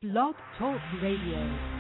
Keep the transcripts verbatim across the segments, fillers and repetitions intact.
Blog Talk Radio.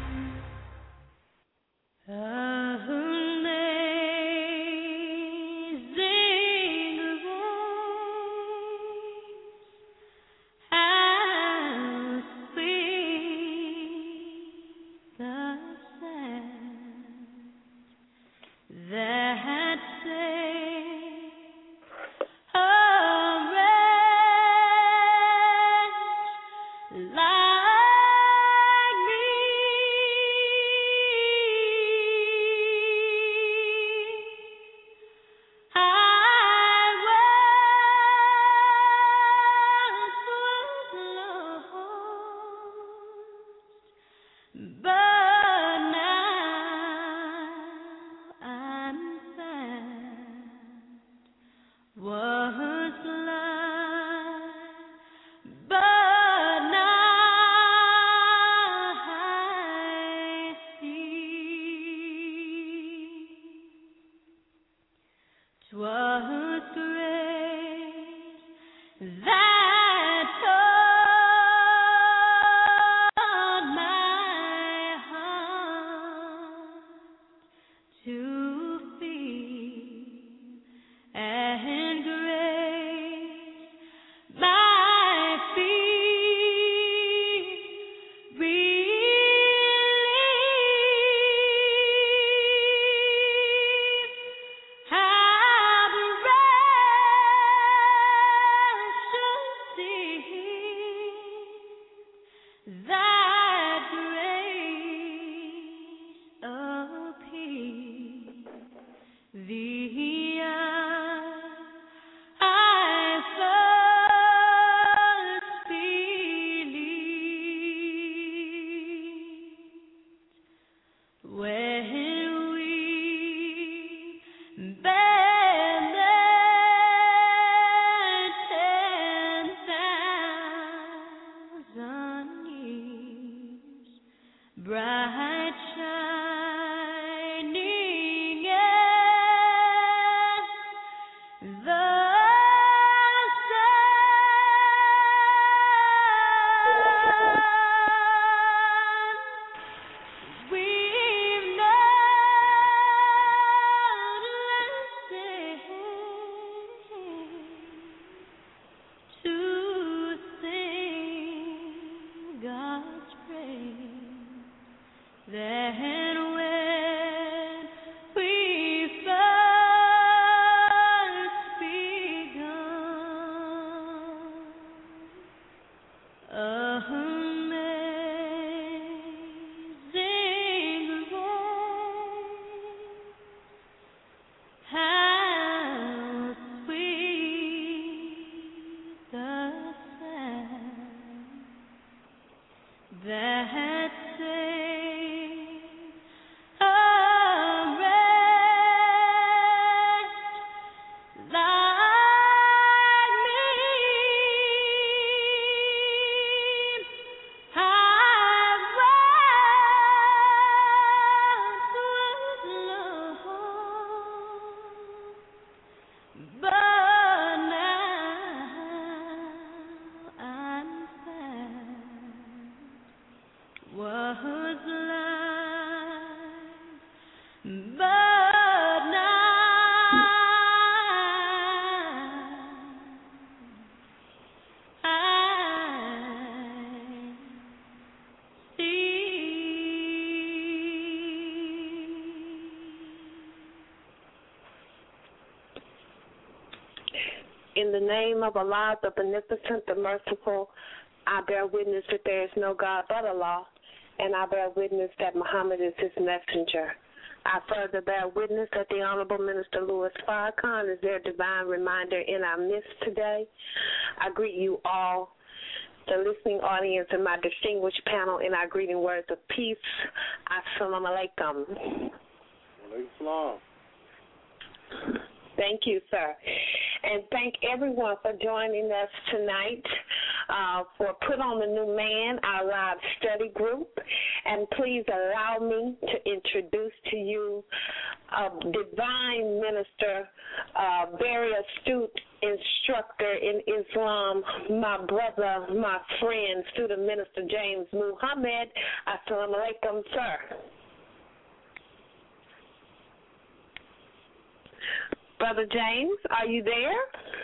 In the name of Allah, the Beneficent, the Merciful, I bear witness that there is no God but Allah, and I bear witness that Muhammad is his messenger. I further bear witness that the Honorable Minister Louis Farrakhan is their divine reminder in our midst today. I greet you all, the listening audience, and my distinguished panel in our greeting words of peace. Assalamu alaikum. Alaikum salam. Thank you, sir. And thank everyone for joining us tonight uh, for Put on the New Man, our live study group. And please allow me to introduce to you a divine minister, a very astute instructor in Islam, my brother, my friend, student minister James Muhammad. Assalamu alaikum, sir. Brother James, are you there?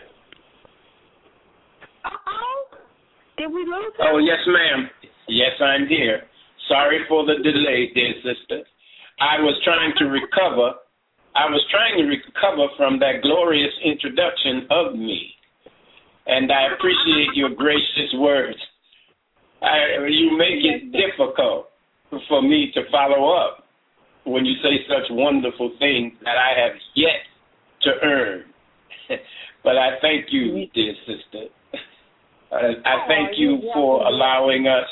Uh-oh. Did we lose him? Oh, yes, ma'am. Yes, I'm here. Sorry for the delay, dear sister. I was trying to recover. I was trying to recover from that glorious introduction of me, and I appreciate your gracious words. I, you make it difficult for me to follow up when you say such wonderful things that I have yet to earn. But I thank you, dear sister. I, I thank you for allowing us.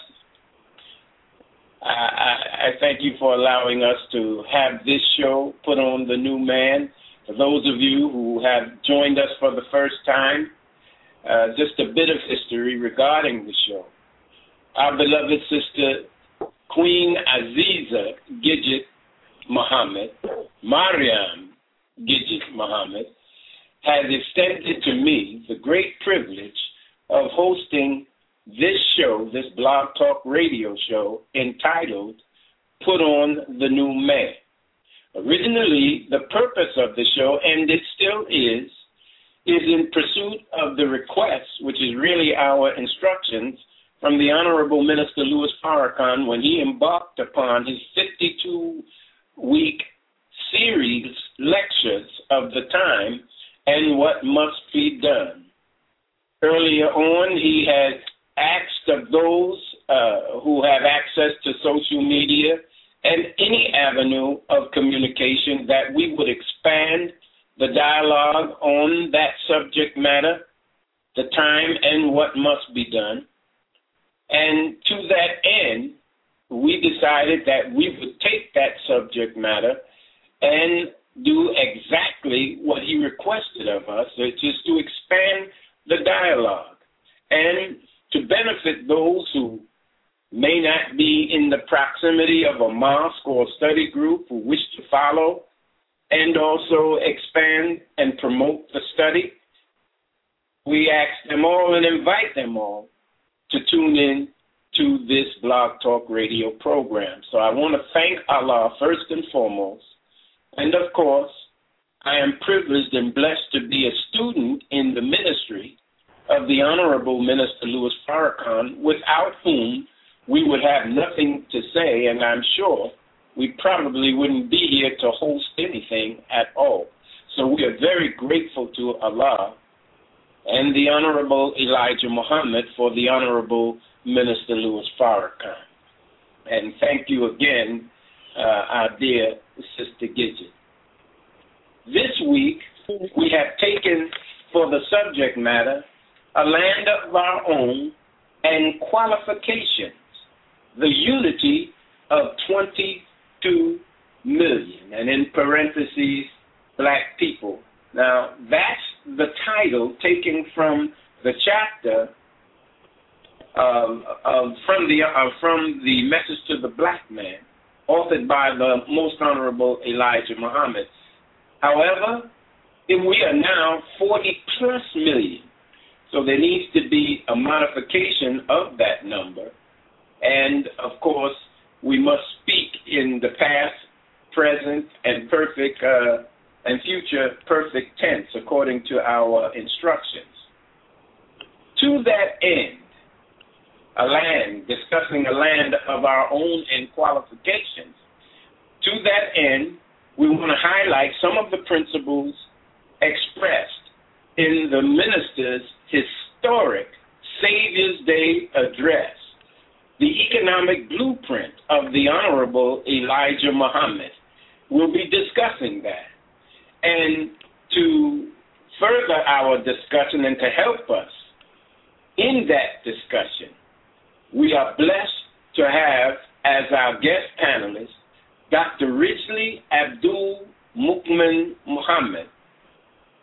I, I, I thank you for allowing us to have this show, Put on the New Man. For those of you who have joined us for the first time, uh, just a bit of history regarding the show. Our beloved sister, Queen Aziza Gidget Muhammad, Mariam Gidget Muhammad, has extended to me the great privilege of hosting this show, this Blog Talk radio show, entitled Put on the New Man. Originally, the purpose of the show, and it still is, is in pursuit of the request, which is really our instructions, from the Honorable Minister Louis Farrakhan when he embarked upon his fifty-two-week series lectures of the time and what must be done. Earlier on, he had asked of those uh, who have access to social media and any avenue of communication that we would expand the dialogue on that subject matter, the time and what must be done. And to that end, we decided that we would take that subject matter and do exactly what he requested of us, which is to expand the dialogue and to benefit those who may not be in the proximity of a mosque or study group who wish to follow and also expand and promote the study. We ask them all and invite them all to tune in to this Blog Talk radio program. So I want to thank Allah first and foremost. And, of course, I am privileged and blessed to be a student in the ministry of the Honorable Minister Louis Farrakhan, without whom we would have nothing to say, and I'm sure we probably wouldn't be here to host anything at all. So we are very grateful to Allah and the Honorable Elijah Muhammad for the Honorable Minister Louis Farrakhan. And thank you again, uh, our dear Sister Gidget. This week, we have taken for the subject matter a land of our own and qualifications, the unity of twenty-two million, and in parentheses, black people. Now, that's the title taken from the chapter um, of, from the uh, from the Message to the Black Man, authored by the Most Honorable Elijah Muhammad. However, if we are now forty plus million, so there needs to be a modification of that number. And, of course, we must speak in the past, present, and perfect uh, and future perfect tense according to our instructions. To that end, a land, discussing a land of our own and qualifications, to that end, we want to highlight some of the principles expressed in the minister's historic Savior's Day address, the economic blueprint of the Honorable Elijah Muhammad. We'll be discussing that. And to further our discussion and to help us in that discussion, we are blessed to have as our guest panelist Doctor Ridgely Abdul Mukmin Muhammad,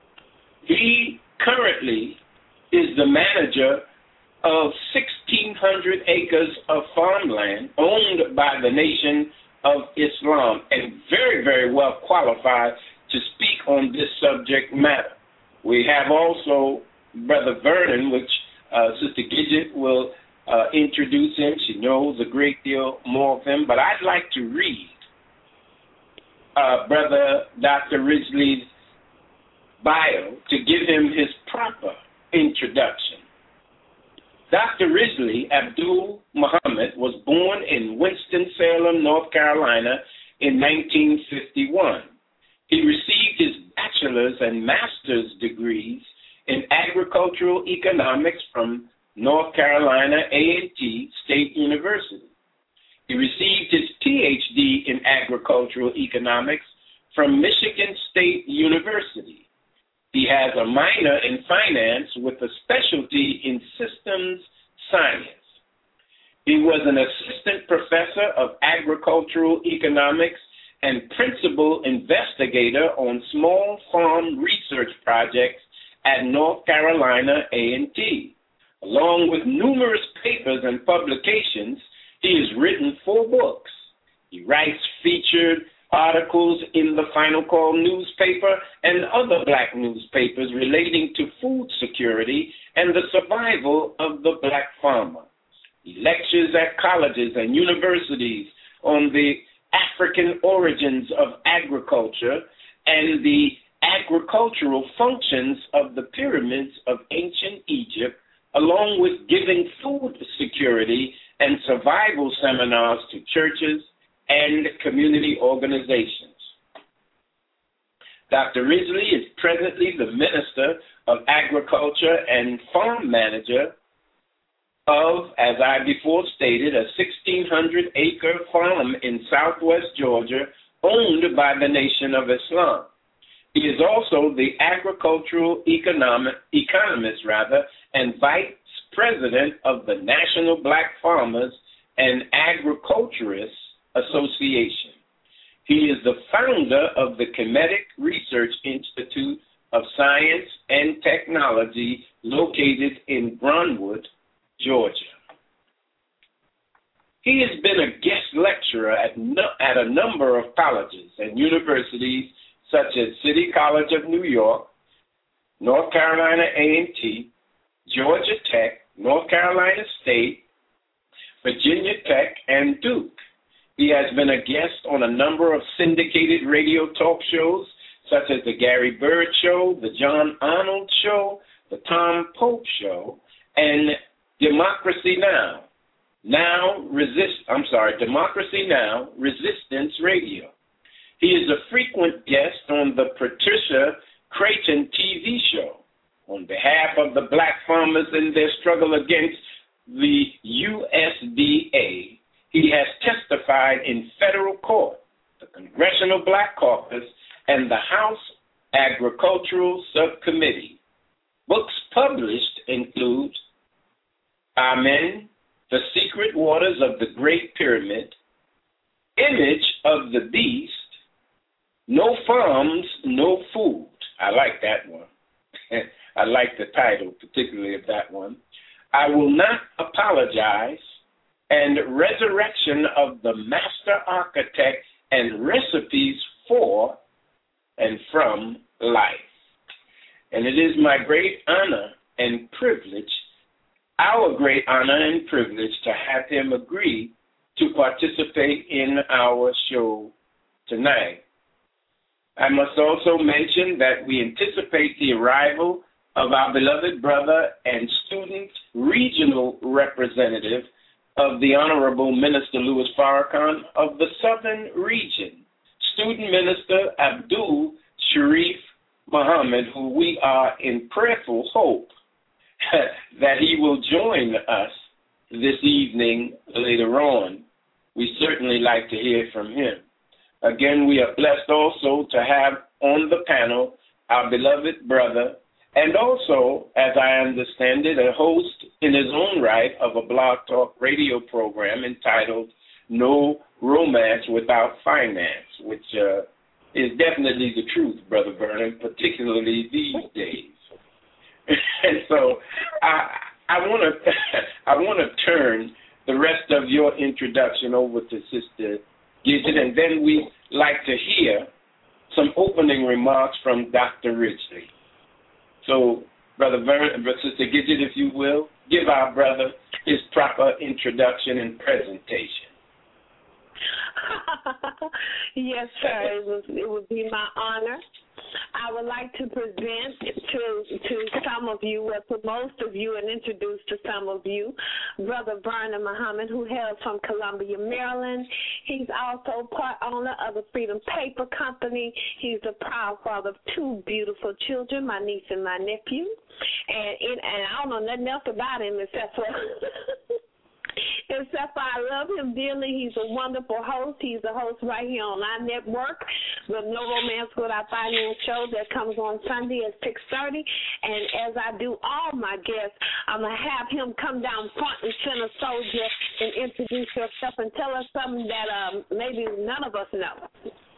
He currently is the manager of sixteen hundred acres of farmland owned by the Nation of Islam, and very, very well qualified to speak on this subject matter. We have also Brother Vernon, which uh, Sister Gidget will uh, introduce him. She knows a great deal more of him, but I'd like to read uh, Brother Doctor Risley's bio to give him his proper introduction. Doctor Risley Abdul Muhammad was born in Winston-Salem, North Carolina in nineteen fifty-one. He received his bachelor's and master's degrees in agricultural economics from North Carolina A and T State University. He received his P H D in agricultural economics from Michigan State University. He has a minor in finance with a specialty in systems science. He was an assistant professor of agricultural economics and principal investigator on small farm research projects at North Carolina A and T. Along with numerous papers and publications, he has written four books. He writes featured articles in the Final Call newspaper and other black newspapers relating to food security and the survival of the black farmer. He lectures at colleges and universities on the African origins of agriculture and the agricultural functions of the pyramids of ancient Egypt, along with giving food security and survival seminars to churches and community organizations. Doctor Risley is presently the Minister of Agriculture and Farm Manager of, as I before stated, a sixteen hundred acre farm in southwest Georgia owned by the Nation of Islam. He is also the agricultural economic, economist rather, and vice president of the National Black Farmers and Agriculturists Association. He is the founder of the Kemetic Research Institute of Science and Technology located in Brownwood, Georgia. He has been a guest lecturer at, no, at a number of colleges and universities such as City College of New York, North Carolina A and T, Georgia Tech, North Carolina State, Virginia Tech, and Duke. He has been a guest on a number of syndicated radio talk shows, such as The Gary Bird Show, The John Arnold Show, The Tom Pope Show, and Democracy Now! Now, resist, I'm sorry, Democracy Now! Resistance Radio. He is a frequent guest on the Patricia Creighton T V show. On behalf of the black farmers in their struggle against the U S D A, he has testified in federal court, the Congressional Black Caucus, and the House Agricultural Subcommittee. Books published include Amen, The Secret Waters of the Great Pyramid, Image of the Beast, No Farms, No Food. I like that one. I like the title, particularly of that one. I Will Not Apologize, and Resurrection of the Master Architect and Recipes for and from Life. And it is my great honor and privilege, our great honor and privilege, to have him agree to participate in our show tonight. I must also mention that we anticipate the arrival of our beloved brother and student regional representative of the Honorable Minister Louis Farrakhan of the Southern Region, Student Minister Abdul Sharif Muhammad, who we are in prayerful hope that he will join us this evening later on. We certainly like to hear from him. Again, we are blessed also to have on the panel our beloved brother, and also, as I understand it, a host in his own right of a blog talk radio program entitled No Romance Without Finance, which uh, is definitely the truth, Brother Vernon, particularly these days. And so I I want to I want to turn the rest of your introduction over to Sister Gidget, and then we'd like to hear some opening remarks from Doctor Ridgely. So, Brother Ver- Sister Gidget, if you will, give our brother his proper introduction and presentation. Yes, sir. It, was, it would be my honor. I would like to present to to some of you, or to most of you, and introduce to some of you, Brother Vernon Muhammad, who hails from Columbia, Maryland. He's also part owner of the Freedom Paper Company. He's the proud father of two beautiful children, my niece and my nephew. And it, and I don't know nothing else about him except for Except for I love him dearly. He's a wonderful host. He's a host right here on our network, the No Romance Without Finance show that comes on Sunday at six thirty. And as I do all my guests, I'm going to have him come down front and center, soldier, and introduce yourself and tell us something that um, maybe none of us know.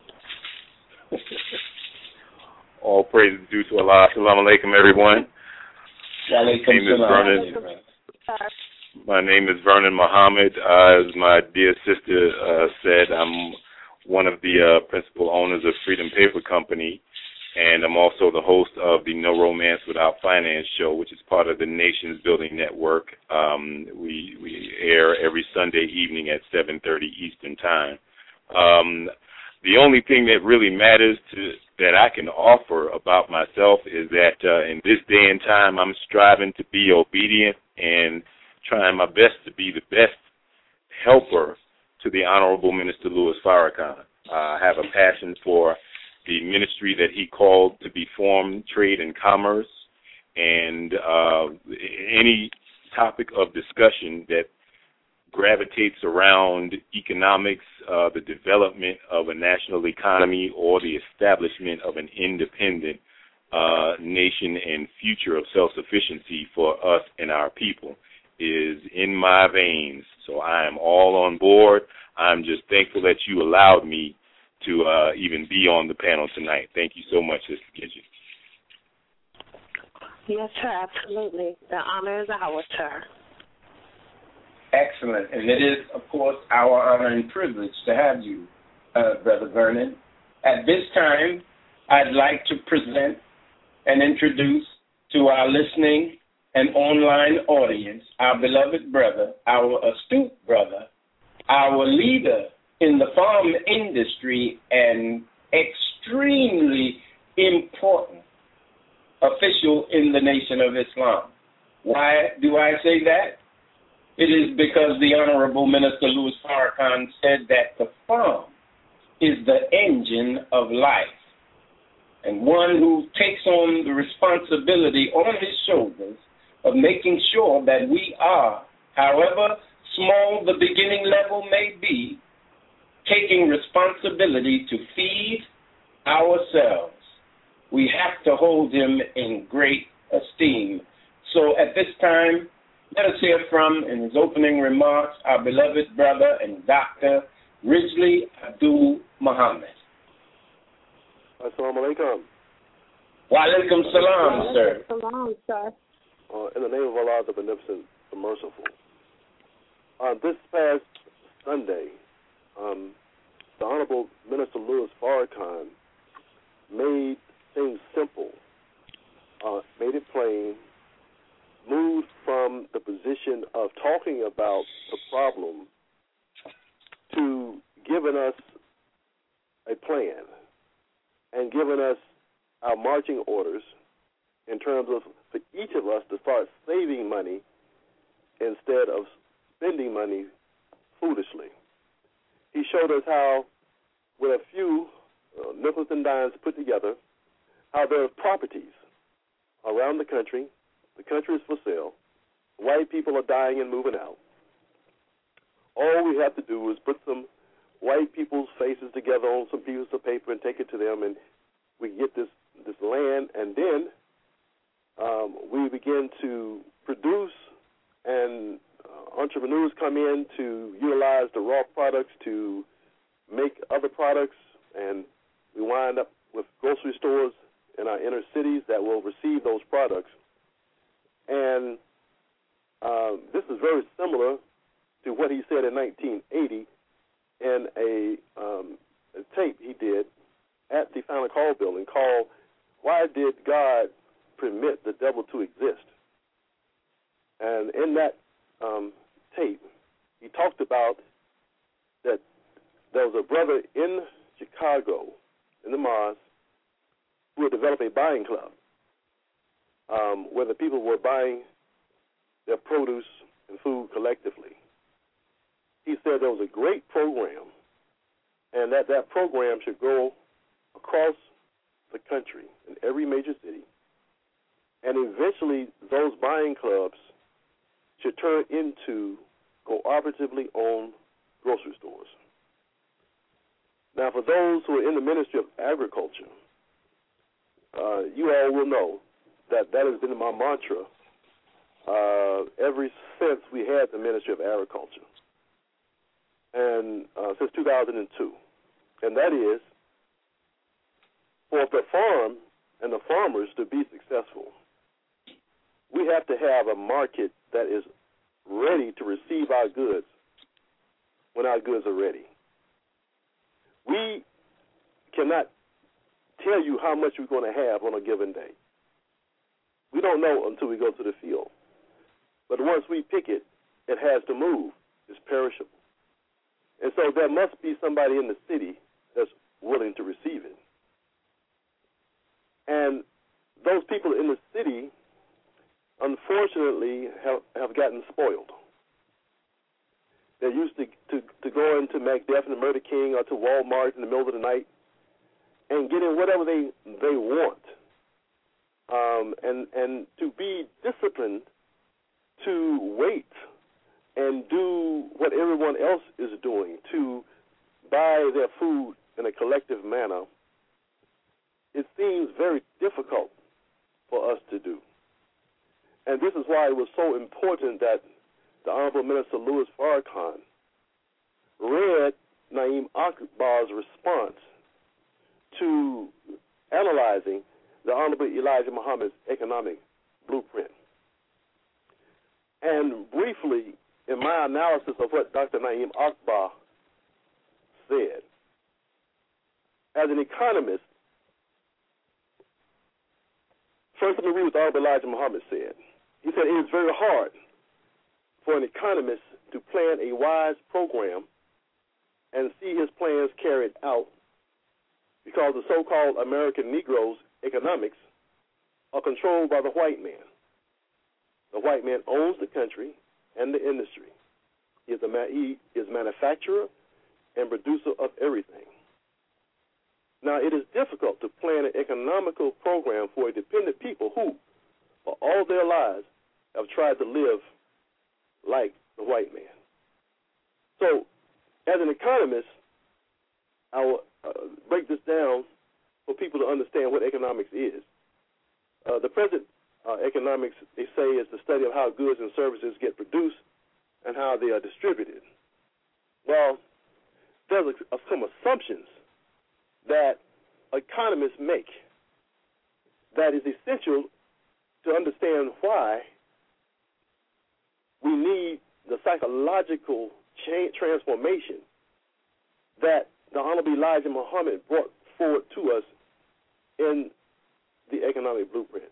All praise is due to Allah. Assalamu alaikum, everyone. My name is Vernon. My name is Vernon Muhammad. Uh, as my dear sister uh, said, I'm one of the uh, principal owners of Freedom Paper Company, and I'm also the host of the No Romance Without Finance show, which is part of the Nations Building Network. Um, we, we air every Sunday evening at seven thirty Eastern Time. Um, the only thing that really matters to, that I can offer about myself is that uh, in this day and time, I'm striving to be obedient and trying my best to be the best helper to the Honorable Minister Louis Farrakhan. Uh, I have a passion for the ministry that he called to be formed, trade and commerce, and uh, any topic of discussion that gravitates around economics, uh, the development of a national economy, or the establishment of an independent uh, nation and future of self-sufficiency for us and our people is in my veins. So I am all on board. I'm just thankful that you allowed me to uh, even be on the panel tonight. Thank you so much, Sister Gidget. Yes, sir, absolutely. The honor is ours, sir. Excellent. And it is, of course, our honor and privilege to have you, uh, Brother Vernon. At this time, I'd like to present and introduce to our listening and online audience our beloved brother, our astute brother, our leader in the farm industry, and extremely important official in the Nation of Islam. Why do I say that? It is because the Honorable Minister Louis Farrakhan said that the farm is the engine of life, and one who takes on the responsibility on his shoulders of making sure that we are, however small the beginning level may be, taking responsibility to feed ourselves. We have to hold him in great esteem. So at this time, let us hear from, in his opening remarks, our beloved brother and Doctor Ridgely Abdul Muhammad. Assalamu alaikum. Wa alaikum salam, sir. Salam, sir. Uh, in the name of Allah, the Beneficent, the Merciful. Uh, this past Sunday, um, the Honorable Minister Louis Farrakhan made things simple, uh, made it plain, moved from the position of talking about the problem to giving us a plan and giving us our marching orders in terms of for each of us to start saving money instead of spending money foolishly. He showed us how, with a few uh, nickels and dimes put together, how there are properties around the country. The country is for sale. White people are dying and moving out. All we have to do is put some white people's faces together on some pieces of paper and take it to them, and we get this, this land, and then um, we begin to produce, and uh, entrepreneurs come in to utilize the raw products to make other products, and we wind up with grocery stores in our inner cities that will receive those products And uh, this is very similar to what he said in nineteen eighty in a, um, a tape he did at the Final Call building called "Why Did God Permit the Devil to Exist?" And in that um, tape, he talked about that there was a brother in Chicago, in the Mars, who had developed a buying club um, where the people were buying their produce and food collectively. He said there was a great program and that that program should go across the country in every major city, and eventually those buying clubs should turn into cooperatively owned grocery stores. Now, for those who are in the Ministry of Agriculture, uh, you all will know that that has been my mantra uh, ever since we had the Ministry of Agriculture, and uh, since two thousand two. And that is, for the farm and the farmers to be successful, we have to have a market that is ready to receive our goods when our goods are ready. We cannot tell you how much we're going to have on a given day. We don't know until we go to the field. But once we pick it, it has to move. It's perishable. And so there must be somebody in the city that's willing to receive it. And those people in the city, unfortunately, have, have gotten spoiled. They're used to, to, to going to Macbeth and the Murder King or to Walmart in the middle of the night and getting whatever they they want, um, and and to be disciplined to wait and do what everyone else is doing, to buy their food in a collective manner. It seems very difficult for us to do. And this is why it was so important that the Honorable Minister Louis Farrakhan read Na'im Akbar's response to analyzing the Honorable Elijah Muhammad's economic blueprint. And briefly, in my analysis of what Doctor Na'im Akbar said, as an economist, first let me read what the Honorable Elijah Muhammad said. He said, it is very hard for an economist to plan a wise program and see his plans carried out because the so-called American Negroes' economics are controlled by the white man. The white man owns the country and the industry. He is, a ma- he is manufacturer and producer of everything. Now, it is difficult to plan an economical program for a dependent people who, for all their lives, have tried to live like the white man. So, as an economist, I will uh, break this down for people to understand what economics is. Uh, the present uh, economics, they say, is the study of how goods and services get produced and how they are distributed. Well, there's a, a, some assumptions that economists make that is essential to understand why we need the psychological change, transformation that the Honorable Elijah Muhammad brought forward to us in the economic blueprint.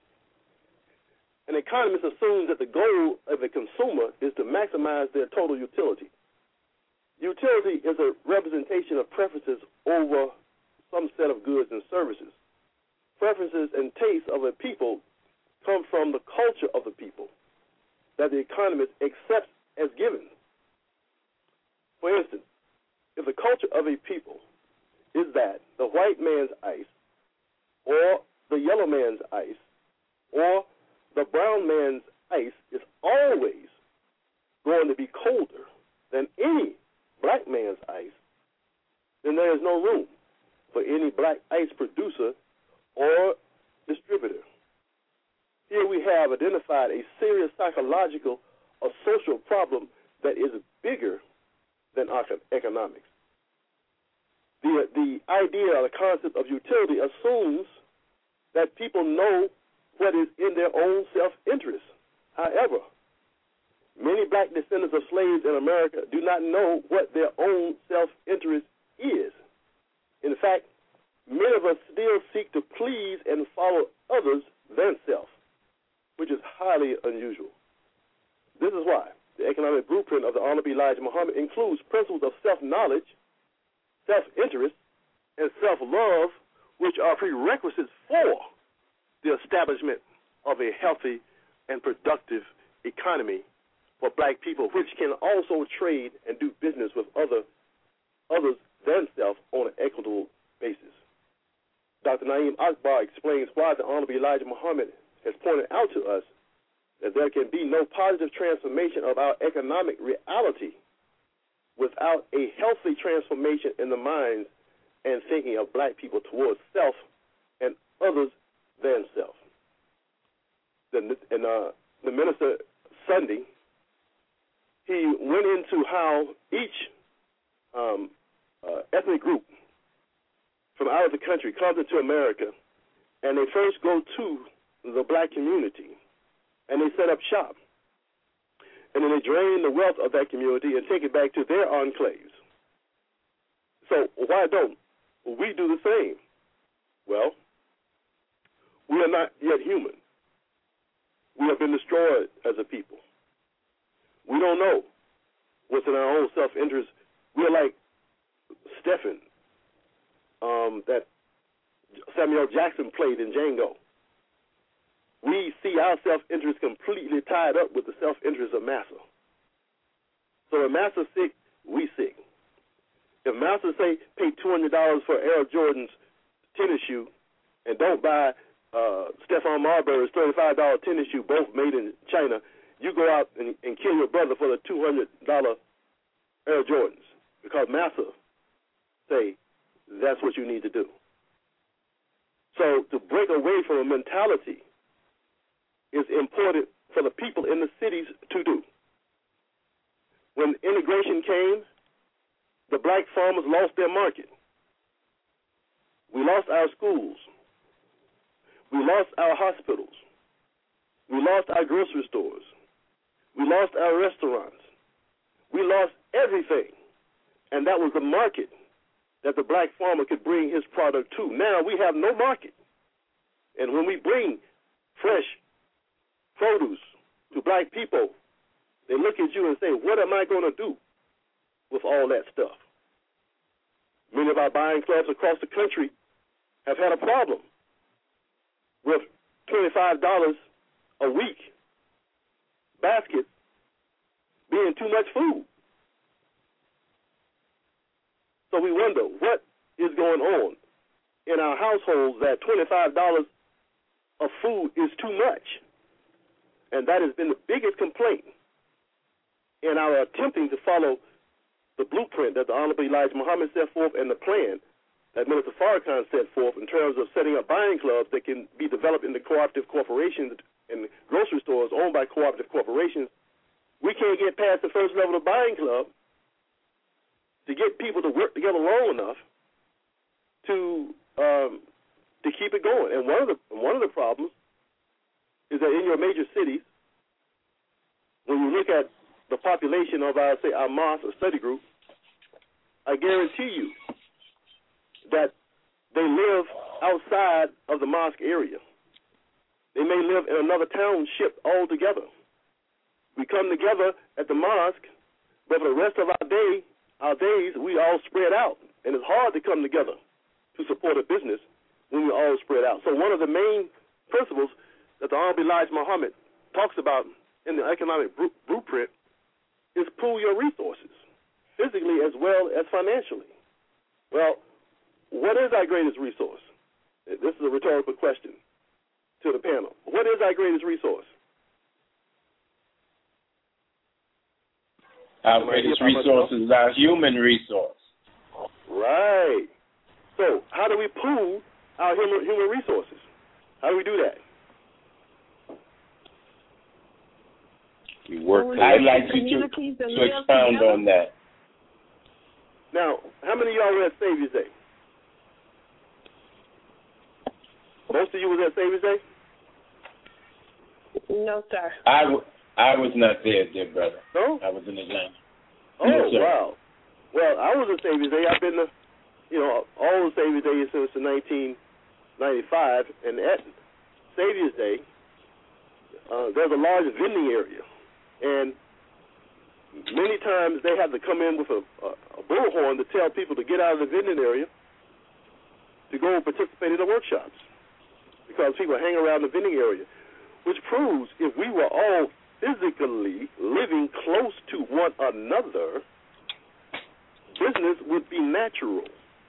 An economist assumes that the goal of a consumer is to maximize their total utility. Utility is a representation of preferences over some set of goods and services. Preferences and tastes of a people come from the culture of the people that the economist accepts as given. For instance, if the culture of a people is that the white man's ice or the yellow man's ice or the brown man's ice is always going to be colder than any black man's ice, then there is no room for any black ice producer or distributor. Here we have identified a serious psychological or social problem that is bigger than economics. The, the idea or the concept of utility assumes that people know what is in their own self-interest. However, many black descendants of slaves in America do not know what their own self-interest is. In fact, many of us still seek to please and follow others than self, which is highly unusual. This is why the economic blueprint of the Honorable Elijah Muhammad includes principles of self-knowledge, self-interest, and self-love, which are prerequisites for the establishment of a healthy and productive economy for black people, which can also trade and do business with other others than self on an equitable basis. Doctor Naeem Akbar explains why the Honorable Elijah Muhammad has pointed out to us that there can be no positive transformation of our economic reality without a healthy transformation in the minds and thinking of black people towards self and others than self. And uh, the minister Sunday, he went into how each um, uh, ethnic group from out of the country comes into America, and they first go to the black community, and they set up shop. And then they drain the wealth of that community and take it back to their enclaves. So why don't we do the same? Well, we are not yet human. We have been destroyed as a people. We don't know what's in our own self-interest. We're like Stephen, um, that Samuel Jackson played in Django. We see our self-interest completely tied up with the self-interest of Massa. So if Massa's sick, we sick. If Massa say pay two hundred dollars for Air Jordan's tennis shoe and don't buy uh, Stephon Marbury's thirty-five dollar tennis shoe, both made in China, you go out and, and kill your brother for the two hundred dollar Air Jordans because Massa say that's what you need to do. So to break away from a mentality is important for the people in the cities to do. When integration came, the black farmers lost their market. We lost our schools. We lost our hospitals. We lost our grocery stores. We lost our restaurants. We lost everything. And that was the market that the black farmer could bring his product to. Now we have no market. And when we bring fresh produce to black people, they look at you and say, what am I going to do with all that stuff? Many of our buying clubs across the country have had a problem with twenty-five dollars a week basket being too much food. So we wonder what is going on in our households that twenty-five dollars of food is too much. And that has been the biggest complaint in our attempting to follow the blueprint that the Honorable Elijah Muhammad set forth and the plan that Minister Farrakhan set forth in terms of setting up buying clubs that can be developed into cooperative corporations and grocery stores owned by cooperative corporations. We can't get past the first level of buying club to get people to work together long enough to um, to keep it going. And one of the one of the problems is that in your major cities, when you look at the population of our, say, our mosque or study group, I guarantee you that they live outside of the mosque area. They may live in another township altogether. We come together at the mosque, but for the rest of our day, our days, we all spread out. And it's hard to come together to support a business when we all spread out. So one of the main principles that the Honorable Elijah Muhammad talks about in the economic blueprint is pool your resources, physically as well as financially. Well, what is our greatest resource? This is a rhetorical question to the panel. What is our greatest resource? Our greatest resource is our human resource. Right. So how do we pool our human, human resources? How do we do that? We work. I'd like you to, to expound on that. Now, how many of y'all were at Savior's Day? Most of you was at Savior's Day? No, sir. I, w- I was not there, dear brother. No? I was in Atlanta. Oh, no, sir. Wow. Well, I was at Savior's Day. I've been to, you know, all the Savior's Days since nineteen ninety-five, and at Savior's Day, uh, there's a large vending area, and many times they have to come in with a, a, a bullhorn to tell people to get out of the vending area to go participate in the workshops, because people hang around the vending area, which proves if we were all physically living close to one another, business would be natural.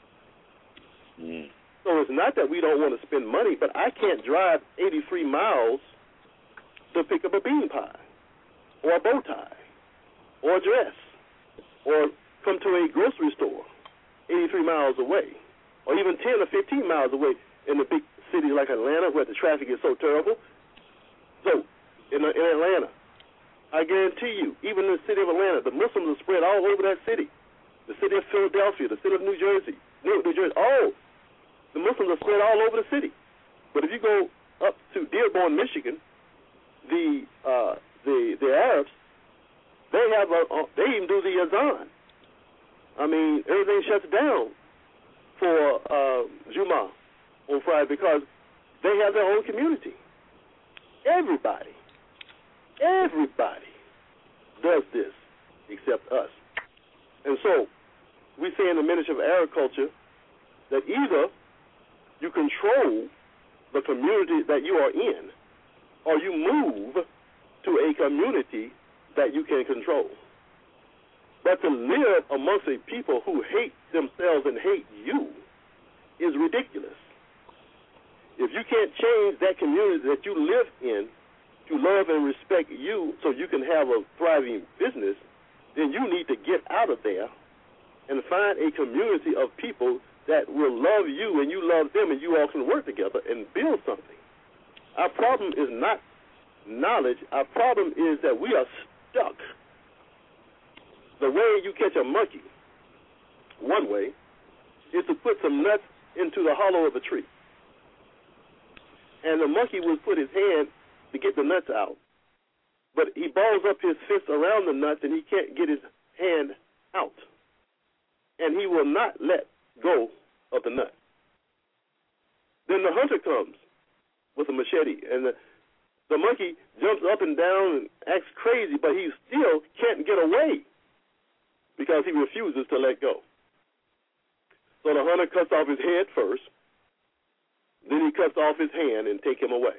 Mm. So it's not that we don't want to spend money, but I can't drive eighty-three miles to pick up a bean pie or a bow tie or a dress or come to a grocery store eighty-three miles away or even ten or fifteen miles away in a big city like Atlanta where the traffic is so terrible. So in, in Atlanta, I guarantee you, even in the city of Atlanta, the Muslims are spread all over that city. The city of Philadelphia, the city of New Jersey, New, New Jersey, all the Muslims are spread all over the city. But if you go up to Dearborn, Michigan, the uh, the the Arabs, they have a, uh, they even do the azan. I mean, everything shuts down for uh, Jumu'ah on Friday because they have their own community. Everybody, everybody does this except us. And so we say in the Ministry of Agriculture that either you control the community that you are in or you move to a community that you can control. But to live amongst a people who hate themselves and hate you is ridiculous. If you can't change that community that you live in to love and respect you so you can have a thriving business, then you need to get out of there and find a community of people that will love you and you love them and you all can work together and build something. Our problem is not knowledge. Our problem is that we are stuck. The way you catch a monkey, one way, is to put some nuts into the hollow of a tree. And the monkey will put his hand to get the nuts out. But he balls up his fist around the nuts and he can't get his hand out. And he will not let go of the nut. Then the hunter comes with a machete and the, the monkey jumps up and down and acts crazy, but he still can't get away because he refuses to let go. So the hunter cuts off his head first, then he cuts off his hand and take him away.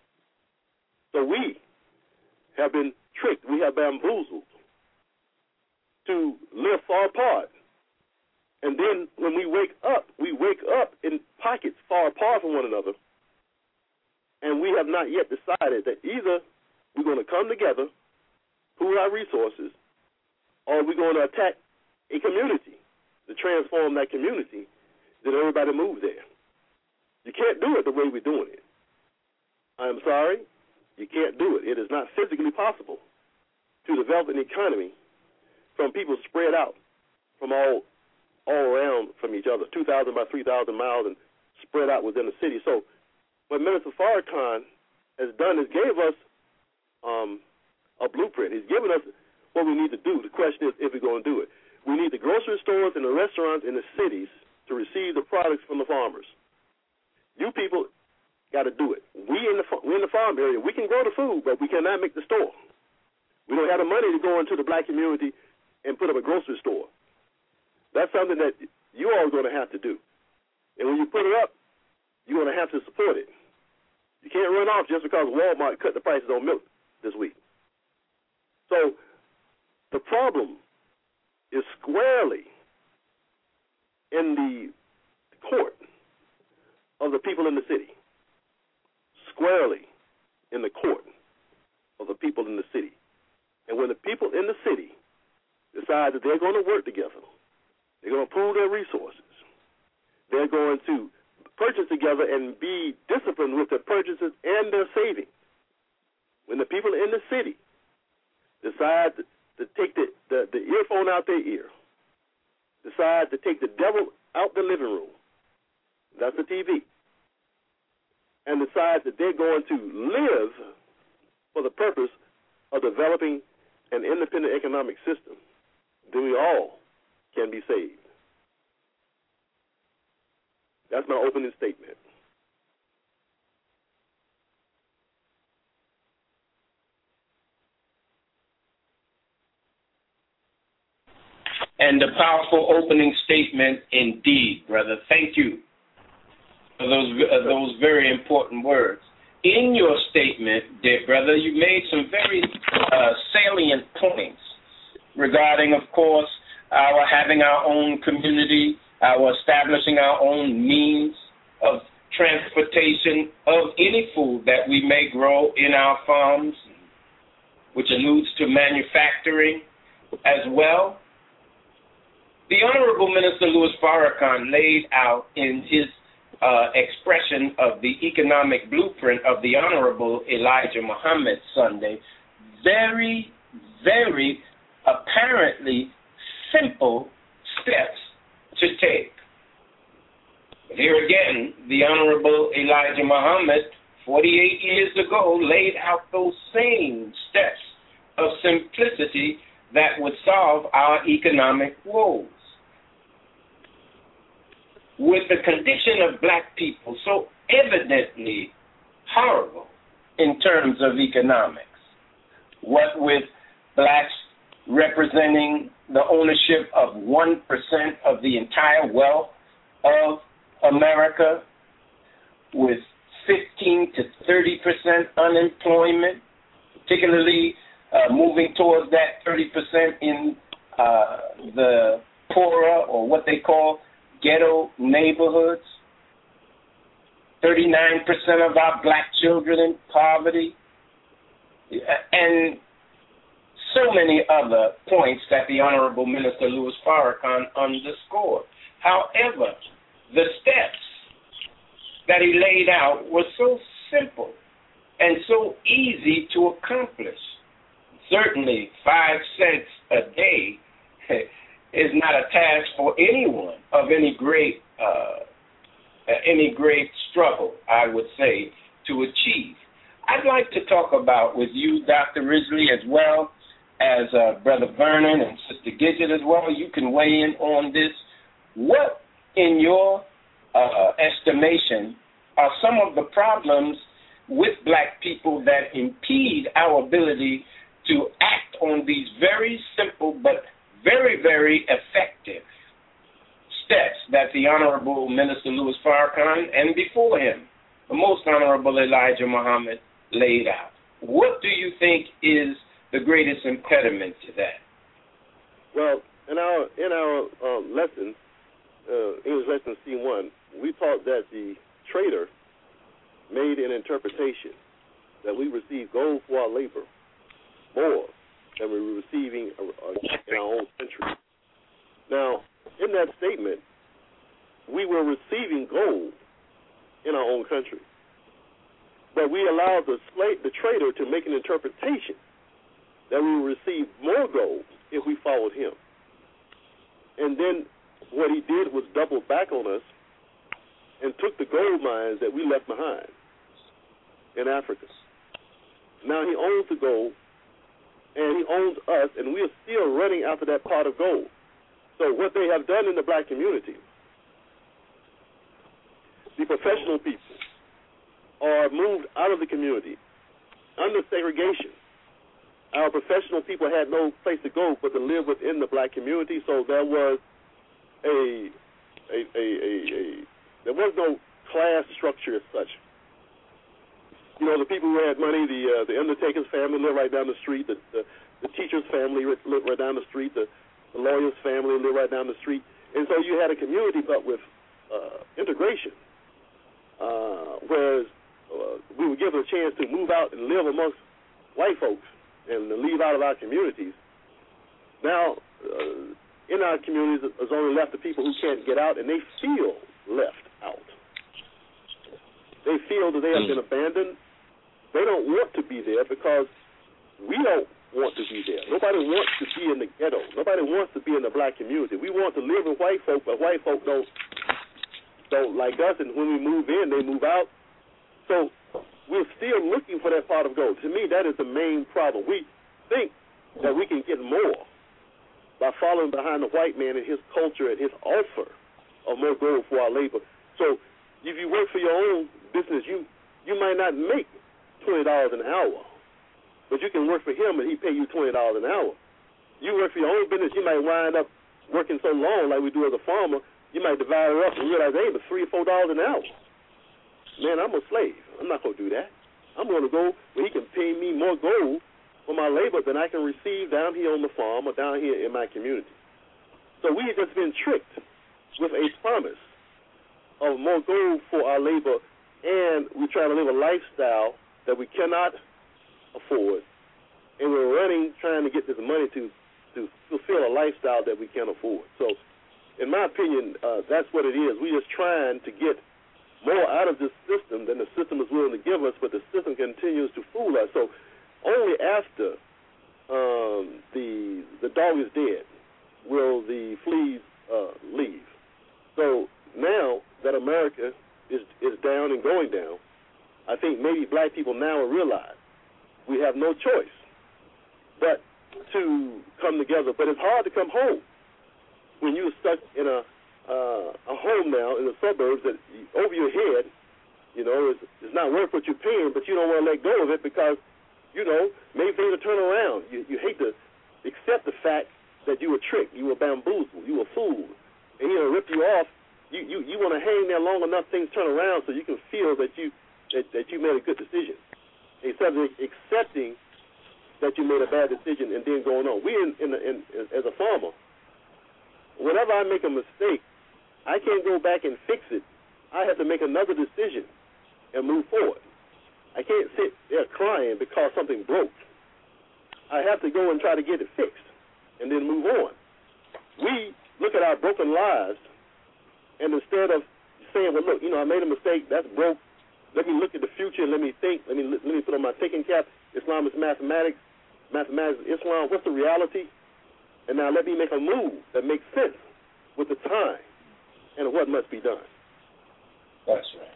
So we have been tricked, we have bamboozled to live far apart. And then when we wake up, we wake up in pockets far apart from one another, and we have not yet decided that either we're going to come together, pool our resources, or we're going to attack a community to transform that community, then everybody move there. You can't do it the way we're doing it. I'm sorry, you can't do it. It is not physically possible to develop an economy from people spread out from all all around from each other, two thousand by three thousand miles and spread out within the city. So what Minister Farrakhan has done is gave us um, a blueprint. He's given us what we need to do. The question is if we're going to do it. We need the grocery stores and the restaurants in the cities to receive the products from the farmers. You people got to do it. We in the we in the farm area, we can grow the food, but we cannot make the store. We don't have the money to go into the black community and put up a grocery store. That's something that you all are going to have to do. And when you put it up, you're going to have to support it. You can't run off just because Walmart cut the prices on milk this week. So the problem is squarely in the court of the people in the city. Squarely in the court of the people in the city. And when the people in the city decide that they're going to work together, they're going to pool their resources, they're going to purchase together and be disciplined with their purchases and their savings. When the people in the city decide to, to take the, the, the earphone out their ear, decide to take the devil out the living room, that's the T V, and decide that they're going to live for the purpose of developing an independent economic system, then we all can be saved. That's my opening statement. And a powerful opening statement indeed, brother. Thank you for those uh, those very important words. In your statement, dear brother, you made some very uh, salient points regarding, of course, our having our own community, our establishing our own means of transportation of any food that we may grow in our farms, which alludes to manufacturing as well. The Honorable Minister Louis Farrakhan laid out in his uh, expression of the economic blueprint of the Honorable Elijah Muhammad Sunday very, very apparently simple steps to take. Here again, the Honorable Elijah Muhammad, forty-eight years ago, laid out those same steps of simplicity that would solve our economic woes. With the condition of black people so evidently horrible in terms of economics, what with blacks representing the ownership of one percent of the entire wealth of America, with fifteen to thirty percent unemployment, particularly uh, moving towards that thirty percent in uh, the poorer, or what they call ghetto neighborhoods, thirty-nine percent of our black children in poverty, and so many other points that the Honorable Minister Louis Farrakhan underscored. However, the steps that he laid out were so simple and so easy to accomplish. Certainly, five cents a day is not a task for anyone of any great uh, any great struggle, I would say, to achieve. I'd like to talk about with you, Doctor Risley, as well as uh, Brother Vernon and Sister Gidget as well. You can weigh in on this. What, in your uh, estimation, are some of the problems with black people that impede our ability to act on these very simple but very, very effective steps that the Honorable Minister Louis Farrakhan and before him, the Most Honorable Elijah Muhammad, laid out? What do you think is the greatest impediment to that? Well, in our in our um, lesson, uh, English lesson C one, we taught that the trader made an interpretation that we receive gold for our labor more than we were receiving in our own country. Now, in that statement, we were receiving gold in our own country, but we allowed the slave, the trader to make an interpretation that we would receive more gold if we followed him. And then what he did was double back on us and took the gold mines that we left behind in Africa. Now he owns the gold, and he owns us, and we are still running after that pot of gold. So what they have done in the black community, the professional people are moved out of the community under segregation. Our professional people had no place to go but to live within the black community, so there was a, a, a, a, a there was no class structure as such. You know, the people who had money, the uh, the undertaker's family lived right down the street, the, the, the teacher's family lived right down the street, the, the lawyer's family lived right down the street, and so you had a community but with uh, integration, uh, whereas uh, we were given a chance to move out and live amongst white folks and leave out of our communities. Now, uh, in our communities, there's only left the people who can't get out, and they feel left out. They feel that they have been abandoned. They don't want to be there because we don't want to be there. Nobody wants to be in the ghetto. Nobody wants to be in the black community. We want to live with white folk, but white folk don't don't like us, and when we move in, they move out. So we're still looking for that pot of gold. To me, that is the main problem. We think that we can get more by following behind the white man and his culture and his offer of more gold for our labor. So if you work for your own business, you, you might not make twenty dollars an hour, but you can work for him and he pay you twenty dollars an hour. You work for your own business, you might wind up working so long like we do as a farmer, you might divide it up and realize, hey, but three or four dollars an hour. Man, I'm a slave. I'm not going to do that. I'm going to go where he can pay me more gold for my labor than I can receive down here on the farm or down here in my community. So we have just been tricked with a promise of more gold for our labor, and we try to live a lifestyle that we cannot afford, and we're running trying to get this money to, to fulfill a lifestyle that we can't afford. So in my opinion, uh, that's what it is. We're just trying to get more out of this system than the system is willing to give us, but the system continues to fool us. So only after um, the the dog is dead will the fleas uh, leave. So now that America is is down and going down, I think maybe black people now will realize we have no choice but to come together. But it's hard to come home when you're stuck in a uh, a home now in the suburbs that over your head, you know, it's, it's not worth what you're paying, but you don't want to let go of it because, you know, maybe things will turn around. You, you hate to accept the fact that you were tricked, you were bamboozled, you were fooled, and you know, rip you off. You, you, you want to hang there long enough, things turn around so you can feel that you that, that you made a good decision, instead of accepting that you made a bad decision and then going on. We in, in, in, in as a farmer, whenever I make a mistake, I can't go back and fix it. I have to make another decision and move forward. I can't sit there crying because something broke. I have to go and try to get it fixed and then move on. We look at our broken lives, and instead of saying, well, look, you know, I made a mistake, that's broke, let me look at the future and let me think, let me let me put on my thinking cap. Islam is mathematics, mathematics is Islam, what's the reality? And now let me make a move that makes sense with the time and what must be done. That's right.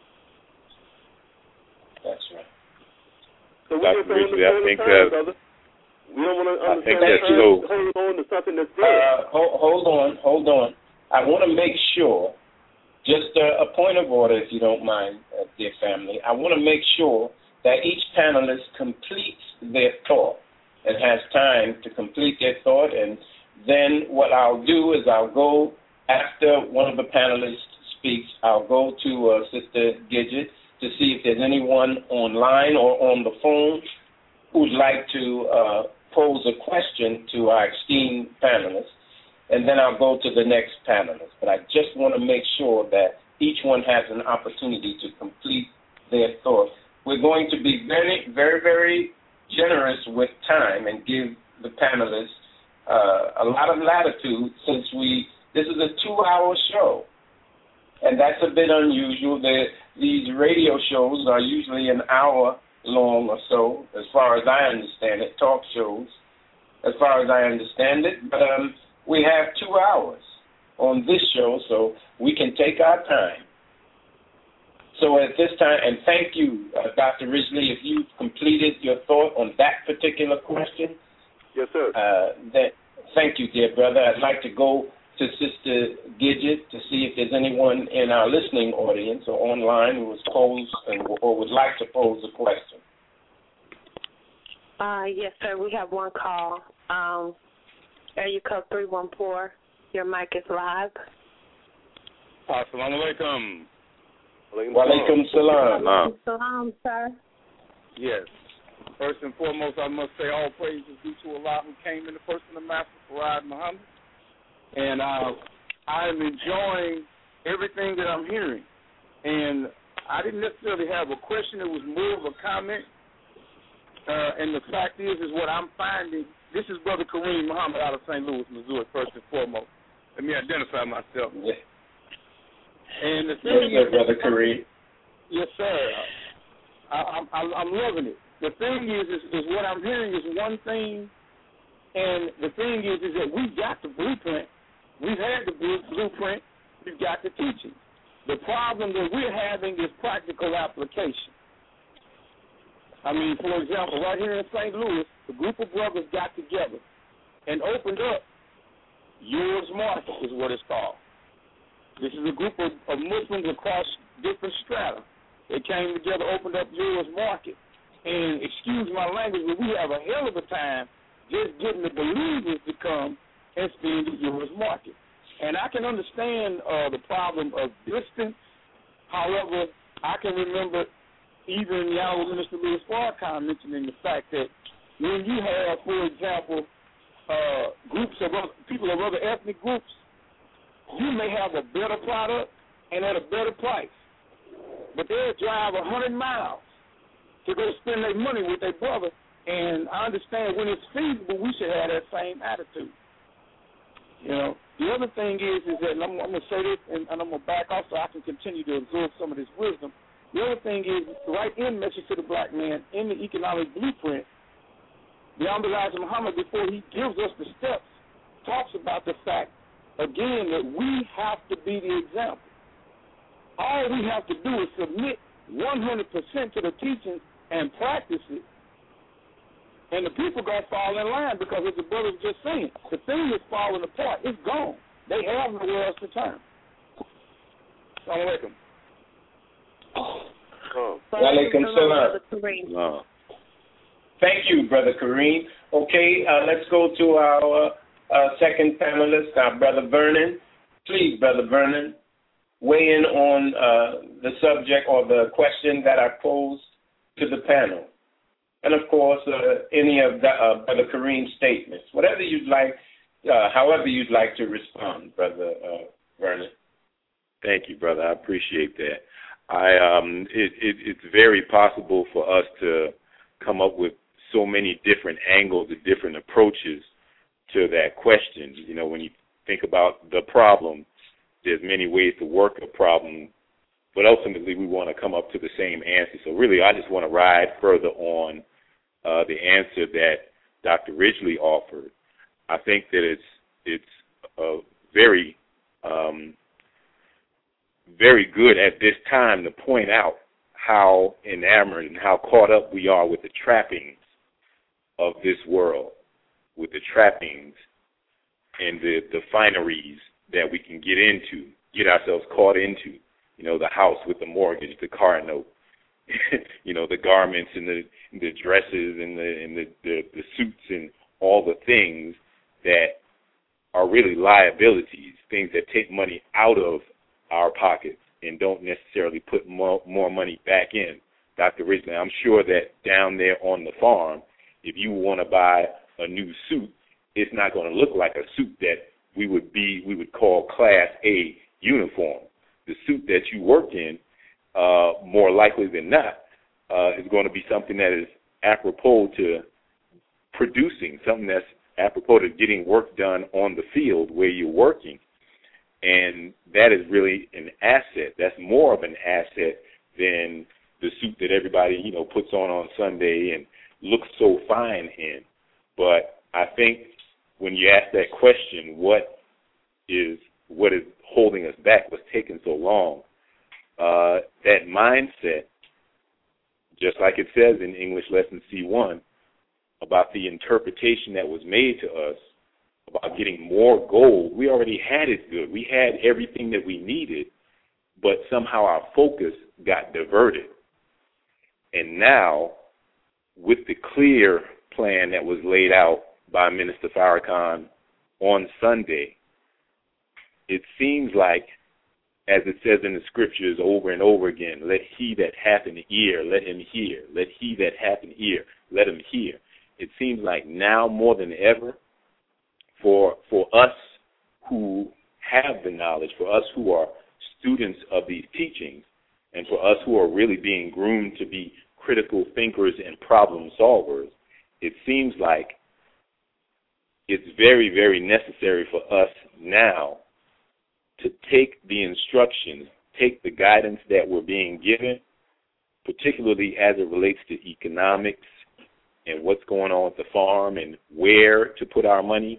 That's right. So we don't understand the time, brother. We don't want to understand the time to hold on to something that's dead. Uh, hold, hold on, hold on. I want to make sure, just a, a point of order, if you don't mind, uh, dear family. I want to make sure that each panelist completes their thought and has time to complete their thought, and then what I'll do is I'll go, after one of the panelists speaks, I'll go to uh, Sister Gidget to see if there's anyone online or on the phone who'd like to uh, pose a question to our esteemed panelists, and then I'll go to the next panelist. But I just want to make sure that each one has an opportunity to complete their thought. We're going to be very, very, very generous with time and give the panelists uh, a lot of latitude, since we this is a two-hour show, and that's a bit unusual. The, these radio shows are usually an hour long or so, as far as I understand it, talk shows, as far as I understand it. But um, we have two hours on this show, so we can take our time. So at this time, and thank you, uh, Doctor Ridgely, if you've completed your thought on that particular question. Yes, sir. Uh, that, thank you, dear brother. I'd like to go to Sister Gidget to see if there's anyone in our listening audience or online who has posed and, or would like to pose a question. Uh, yes, sir. We have one call. Um, area code three one four. Your mic is live. Assalamu alaikum. Wa alaikum salam. Wa alaikum salam, sir. Yes. First and foremost, I must say all praises due to Allah who came in the person of Master Farad Muhammad. And uh, I'm enjoying everything that I'm hearing. And I didn't necessarily have a question. It was more of a comment. Uh, and the fact is, is what I'm finding. This is Brother Kareem Muhammad out of Saint Louis, Missouri, first and foremost. Let me identify myself. Yeah. And the thing yes, is, sir, Brother Kareem. Yes, sir. I, I'm, I'm loving it. The thing is, is, is what I'm hearing is one thing, and the thing is, is that we've got the blueprint. We've had the blueprint. We've got the teaching. The problem that we're having is practical application. I mean, for example, right here in Saint Louis, a group of brothers got together and opened up Yours Market is what it's called. This is a group of, of Muslims across different strata. They came together, opened up Yours Market. And excuse my language, but we have a hell of a time just getting the believers to come and spend at Yours Market. And I can understand uh, the problem of distance. However, I can remember even the Honorable Minister Louis Farrakhan mentioning the fact that when you have, for example, uh, groups of other, people of other ethnic groups, you may have a better product and at a better price. But they'll drive one hundred miles to go spend their money with their brother. And I understand when it's feasible, we should have that same attitude. You know, the other thing is, is that, and I'm, I'm going to say this, and, and I'm going to back off so I can continue to absorb some of this wisdom. The other thing is, the right end message to the black man in the economic blueprint, the Honorable Elijah Muhammad, before he gives us the steps, talks about the fact, again, that we have to be the example. All we have to do is submit one hundred percent to the teachings and practice it, and the people going to fall in line because, as the brother was just saying, the thing is falling apart. It's gone. They have nowhere else to turn. Assalamu alaikum. Oh. Walaikum salam. Thank you, Brother Kareem. Okay, uh, let's go to our uh, second panelist, our Brother Vernon. Please, Brother Vernon, weigh in on uh, the subject or the question that I posed to the panel. And, of course, uh, any of the, uh, Brother Kareem's statements, whatever you'd like, uh, however you'd like to respond, Brother uh, Vernon. Thank you, brother. I appreciate that. I um, it, it, it's very possible for us to come up with so many different angles and different approaches to that question. You know, when you think about the problem, there's many ways to work a problem, but ultimately we want to come up to the same answer. So really, I just want to ride further on uh, the answer that Doctor Ridgely offered. I think that it's it's a very um, very good at this time to point out how enamored and how caught up we are with the trappings of this world, with the trappings and the, the fineries that we can get into, get ourselves caught into. You know, the house with the mortgage, the car note, you know, the garments and the the dresses and the and the, the, the suits and all the things that are really liabilities, things that take money out of our pockets and don't necessarily put more, more money back in. Doctor Ridgely, I'm sure that down there on the farm, if you want to buy a new suit, it's not going to look like a suit that we would be we would call Class A uniform. The suit that you work in, uh, more likely than not, uh, is going to be something that is apropos to producing, something that's apropos to getting work done on the field where you're working. And that is really an asset. That's more of an asset than the suit that everybody, you know, puts on on Sunday and looks so fine in. But I think when you ask that question, what is what is holding us back, what's taking so long, uh, that mindset, just like it says in English Lesson C one, about the interpretation that was made to us about getting more gold, we already had it good. We had everything that we needed, but somehow our focus got diverted. And now, with the clear plan that was laid out by Minister Farrakhan on Sunday, it seems like, as it says in the scriptures over and over again, let he that hath an ear, let him hear. Let he that hath an ear, let him hear. It seems like now more than ever, for for us who have the knowledge, for us who are students of these teachings, and for us who are really being groomed to be critical thinkers and problem solvers, it seems like it's very, very necessary for us now to take the instructions, take the guidance that we're being given, particularly as it relates to economics and what's going on with the farm and where to put our money.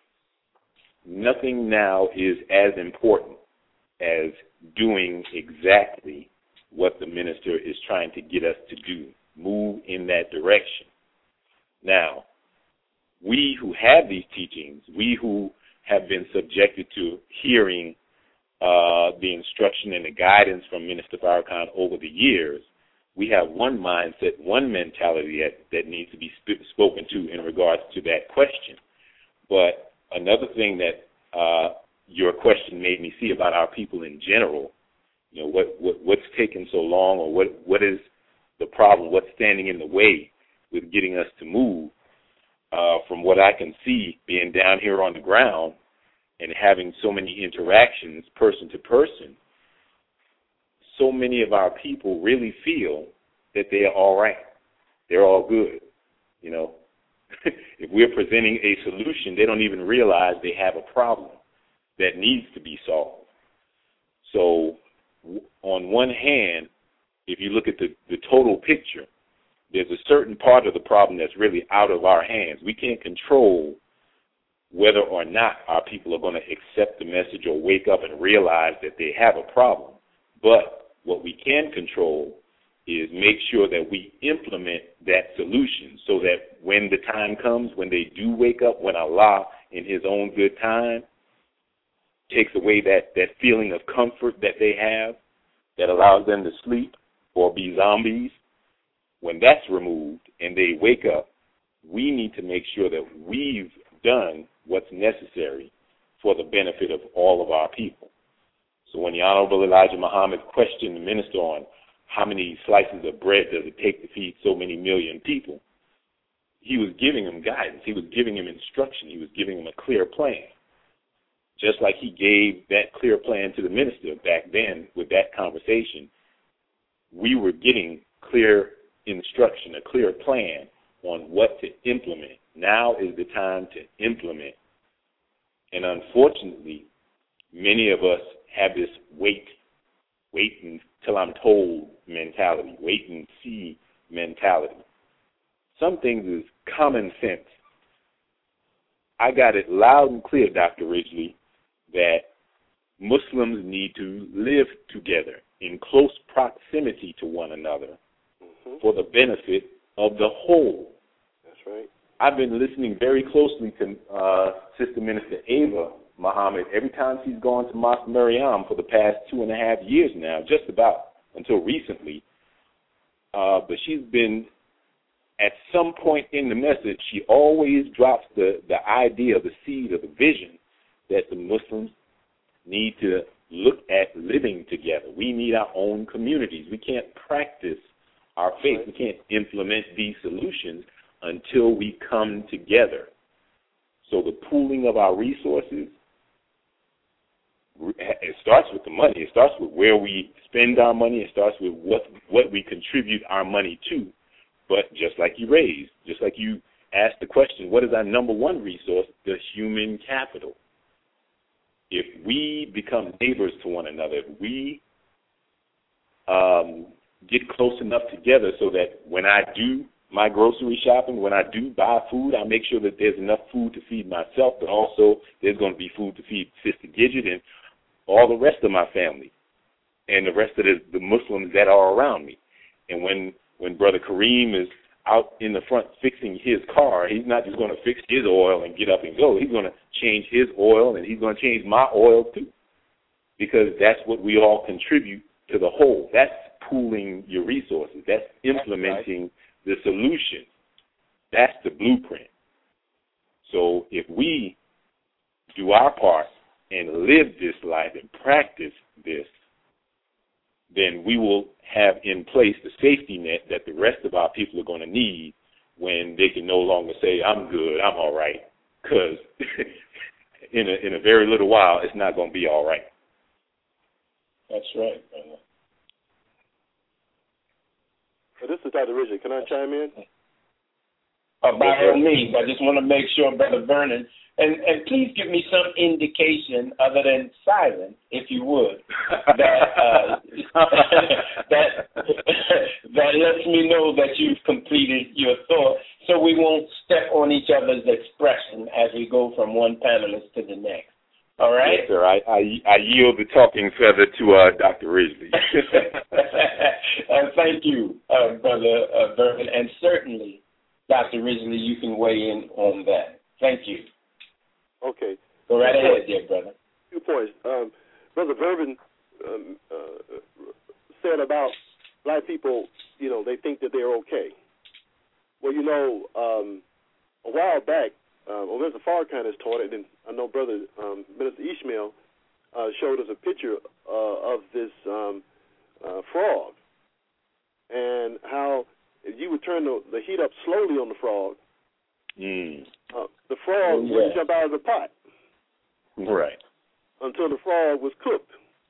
Nothing now is as important as doing exactly what the minister is trying to get us to do. move in that direction. Now, we who have these teachings, we who have been subjected to hearing uh, the instruction and the guidance from Minister Farrakhan over the years, we have one mindset, one mentality that, that needs to be sp- spoken to in regards to that question. But another thing that uh, your question made me see about our people in general, you know, what, what what's taken so long, or what what is the problem, what's standing in the way with getting us to move. Uh, from what I can see, being down here on the ground and having so many interactions person to person, so many of our people really feel that they are all right. They're all good. You know, if we're presenting a solution, they don't even realize they have a problem that needs to be solved. So on one hand, if you look at the, the total picture, there's a certain part of the problem that's really out of our hands. We can't control whether or not our people are going to accept the message or wake up and realize that they have a problem. But what we can control is make sure that we implement that solution so that when the time comes, when they do wake up, when Allah, in his own good time, takes away that, that feeling of comfort that they have that allows them to sleep or be zombies, when that's removed and they wake up, we need to make sure that we've done what's necessary for the benefit of all of our people. So when the Honorable Elijah Muhammad questioned the minister on how many slices of bread does it take to feed so many million people, he was giving him guidance. He was giving him instruction. He was giving him a clear plan. Just like he gave that clear plan to the minister back then with that conversation, we were getting clear instruction, a clear plan on what to implement. Now is the time to implement. And unfortunately, many of us have this wait, wait until I'm told mentality, wait and see mentality. Some things is common sense. I got it loud and clear, Doctor Ridgely, that Muslims need to live together in close proximity to one another mm-hmm. for the benefit of the whole. That's right. I've been listening very closely to uh, Sister Minister Ava Muhammad every time she's gone to Mosque Maryam for the past two and a half years now, just about until recently. Uh, but she's been, at some point in the message, she always drops the, the idea, the seed of the vision that the Muslims need to look at living together. We need our own communities. We can't practice our faith. We can't implement these solutions until we come together. So the pooling of our resources, it starts with the money. It starts with where we spend our money. It starts with what what we contribute our money to. But just like you raised, just like you asked the question, what is our number one resource? The human capital. If we become neighbors to one another, if we um, get close enough together so that when I do my grocery shopping, when I do buy food, I make sure that there's enough food to feed myself, but also there's going to be food to feed Sister Gidget and all the rest of my family and the rest of the, the Muslims that are around me. And when, when Brother Kareem is out in the front fixing his car, he's not just going to fix his oil and get up and go. He's going to change his oil, and he's going to change my oil too, because that's what we all contribute to the whole. That's pooling your resources. That's implementing the solution. That's the blueprint. So if we do our part and live this life and practice this, then we will have in place the safety net that the rest of our people are going to need when they can no longer say, I'm good, I'm all right, because in a, in a very little while, it's not going to be all right. That's right, brother. So this is Doctor Richard. Can I chime in? Uh, by all means, I just want to make sure, Brother Vernon, and, and please give me some indication other than silence, if you would, that uh, that that lets me know that you've completed your thought, so we won't step on each other's expression as we go from one panelist to the next. All right? Yes, sir. I, I, I yield the talking feather to uh, Doctor Ridgely. uh, thank you, uh, Brother uh, Vernon, and certainly, Doctor Ridgely, you can weigh in on that. Thank you. Okay. Go right ahead, dear brother. Two points. Um, Brother Vernon um, uh, said about black people, you know, they think that they're okay. Well, you know, um, a while back, uh, well, Mister Farrakhan has taught it, and I know Brother um, Minister Ishmael uh, showed us a picture uh, of this um, uh, frog, and how if you would turn the, the heat up slowly on the frog, mm. uh, the frog oh, yeah. wouldn't jump out of the pot. Right. Until the frog was cooked.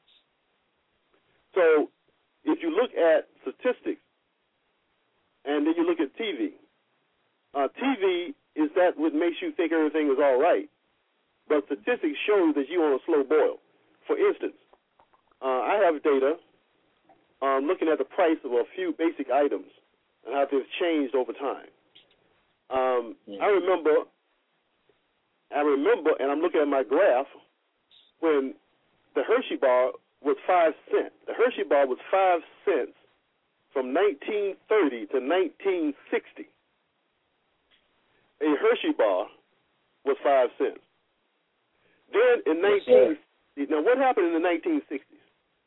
So if you look at statistics and then you look at T V, uh, T V is that what makes you think everything is all right. But statistics show that you're on a slow boil. For instance, uh, I have data um, looking at the price of a few basic items and how they've changed over time. Um, yeah. I remember, I remember, and I'm looking at my graph, when the Hershey bar was five cents. The Hershey bar was five cents from nineteen thirty to nineteen sixty. A Hershey bar was five cents. Then in nineteen sixty, now what happened in the nineteen sixties?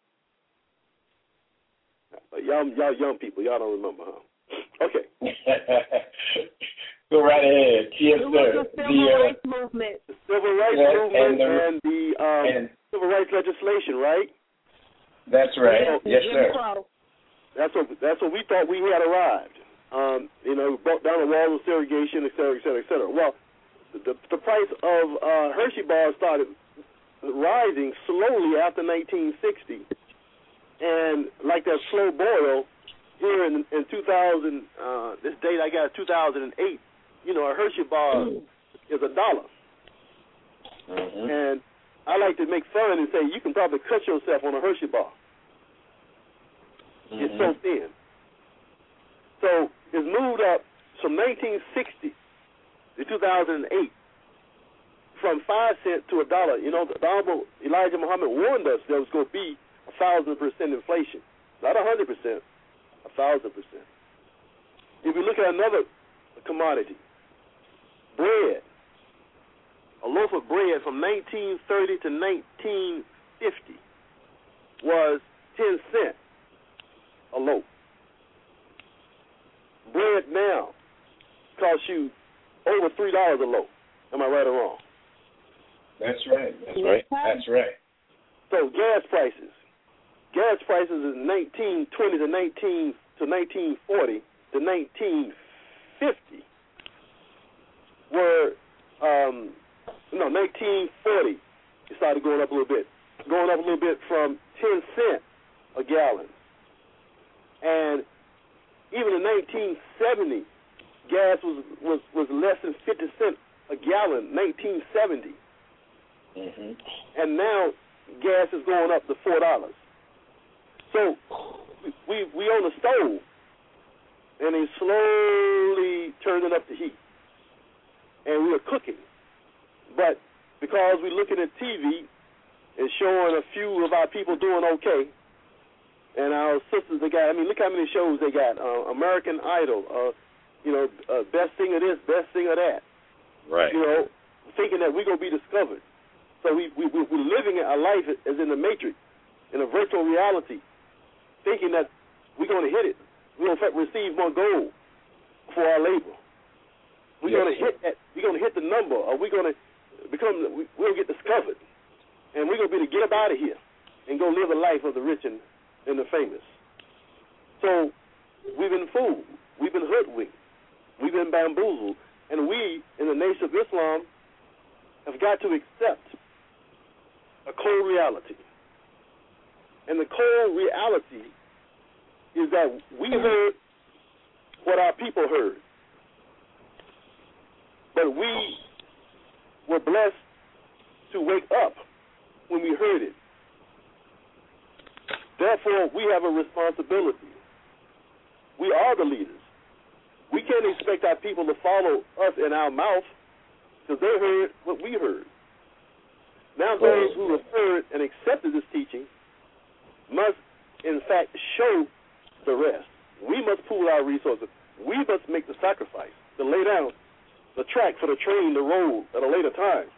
Y'all, y'all young people, y'all don't remember, huh? Okay. Go right ahead. Yes, it sir. was the civil the, uh, rights movement. The civil rights yes, movement and the, and the um, and, civil rights legislation, right? That's right. Yes, yes sir. That's what that's what we thought we had arrived. Um, you know, broke down the walls of segregation, et cetera, et cetera, et cetera. Well, the the price of uh, Hershey bars started rising slowly after nineteen sixty, and like that slow boil here in in two thousand, uh, this date I got two thousand eight. You know, a Hershey bar is a dollar. Mm-hmm. And I like to make fun and say you can probably cut yourself on a Hershey bar. Mm-hmm. It's so thin. So it's moved up from nineteen sixty to two thousand eight from five cents to a dollar. You know, the Honorable Elijah Muhammad warned us there was going to be a thousand percent inflation. Not a hundred percent, a thousand percent. If we look at another commodity, bread. A loaf of bread from nineteen thirty to nineteen fifty was ten cents a loaf. Bread now costs you over three dollars a loaf. Am I right or wrong? That's right. That's right. That's right. So gas prices. Gas prices in nineteen twenty to nineteen to nineteen forty to nineteen fifty were um, no nineteen forty. It started going up a little bit, going up a little bit from ten cents a gallon, and even in nineteen seventy, gas was was, was less than fifty cents a gallon. nineteen seventy, mm-hmm. and now gas is going up to four dollars. So we we on the stove, and they slowly turning up the heat. And we were cooking. But because we're looking at T V and showing a few of our people doing okay, and our sisters, they got, I mean, look how many shows they got. Uh, American Idol, uh, you know, uh, best thing of this, best thing of that. Right. You know, thinking that we're going to be discovered. So we, we, we're living our life as in the Matrix, in a virtual reality, thinking that we're going to hit it. We're going to receive more gold for our labor. We're yes. going to hit that. We're going to hit the number, or we're going to become. We'll get discovered, and we're going to be to get up out of here and go live a life of the rich and, and the famous. So we've been fooled. We've been hoodwinked. We've been bamboozled, and we in the Nation of Islam have got to accept a cold reality. And the cold reality is that we heard what our people heard. But we were blessed to wake up when we heard it. Therefore, we have a responsibility. We are the leaders. We can't expect our people to follow us in our mouth because they heard what we heard. Now those who have heard and accepted this teaching must, in fact, show the rest. We must pool our resources. We must make the sacrifice to lay down the track for the train to roll at a later time.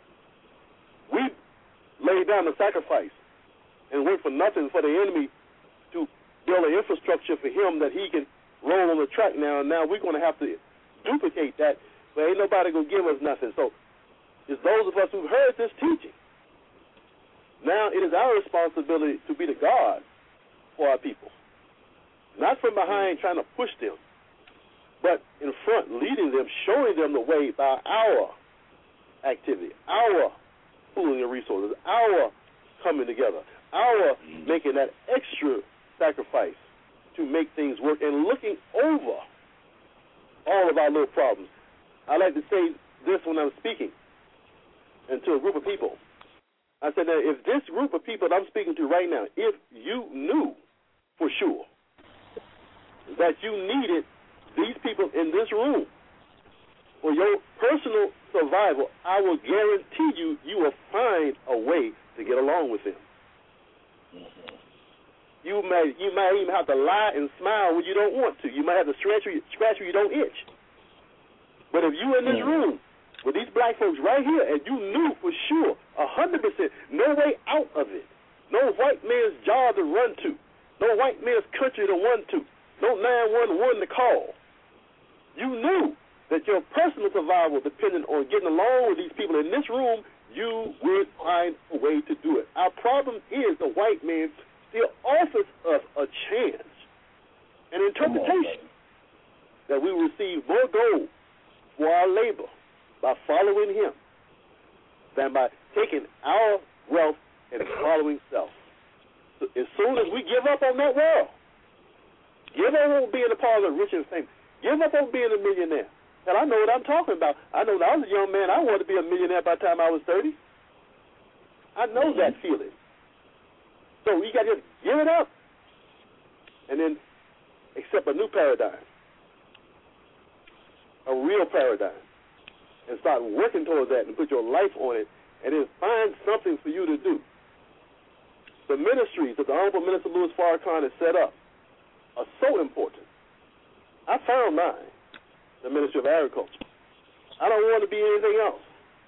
We lay down the sacrifice and work for nothing for the enemy to build an infrastructure for him that he can roll on the track now, and now we're going to have to duplicate that, but ain't nobody going to give us nothing. So it's those of us who've heard this teaching. Now it is our responsibility to be the guard for our people. Not from behind trying to push them, but in front, leading them, showing them the way by our activity, our pooling of resources, our coming together, our making that extra sacrifice to make things work and looking over all of our little problems. I like to say this when I'm speaking and to a group of people. I said that if this group of people that I'm speaking to right now, if you knew for sure that you needed these people in this room for your personal survival, I will guarantee you you will find a way to get along with them. Mm-hmm. You may you might even have to lie and smile when you don't want to. You might have to scratch where you, scratch where you don't itch. But if you in this room with these black folks right here and you knew for sure, a hundred percent, no way out of it, no white man's job to run to, no white man's country to run to, no nine one one to call, you knew that your personal survival depended on getting along with these people in this room, you would find a way to do it. Our problem is the white man still offers us a chance, an interpretation that we will receive more gold for our labor by following him than by taking our wealth and following self. So as soon as we give up on that world, give up on being a part of the rich and famous, give up on being a millionaire. And I know what I'm talking about. I know when I was a young man, I wanted to be a millionaire by the time I was thirty. I know mm-hmm. that feeling. So you got to just give it up and then accept a new paradigm, a real paradigm, and start working towards that and put your life on it and then find something for you to do. The ministries that the Honorable Minister Louis Farrakhan has set up are so important. I found mine, the Ministry of Agriculture. I don't want to be anything else.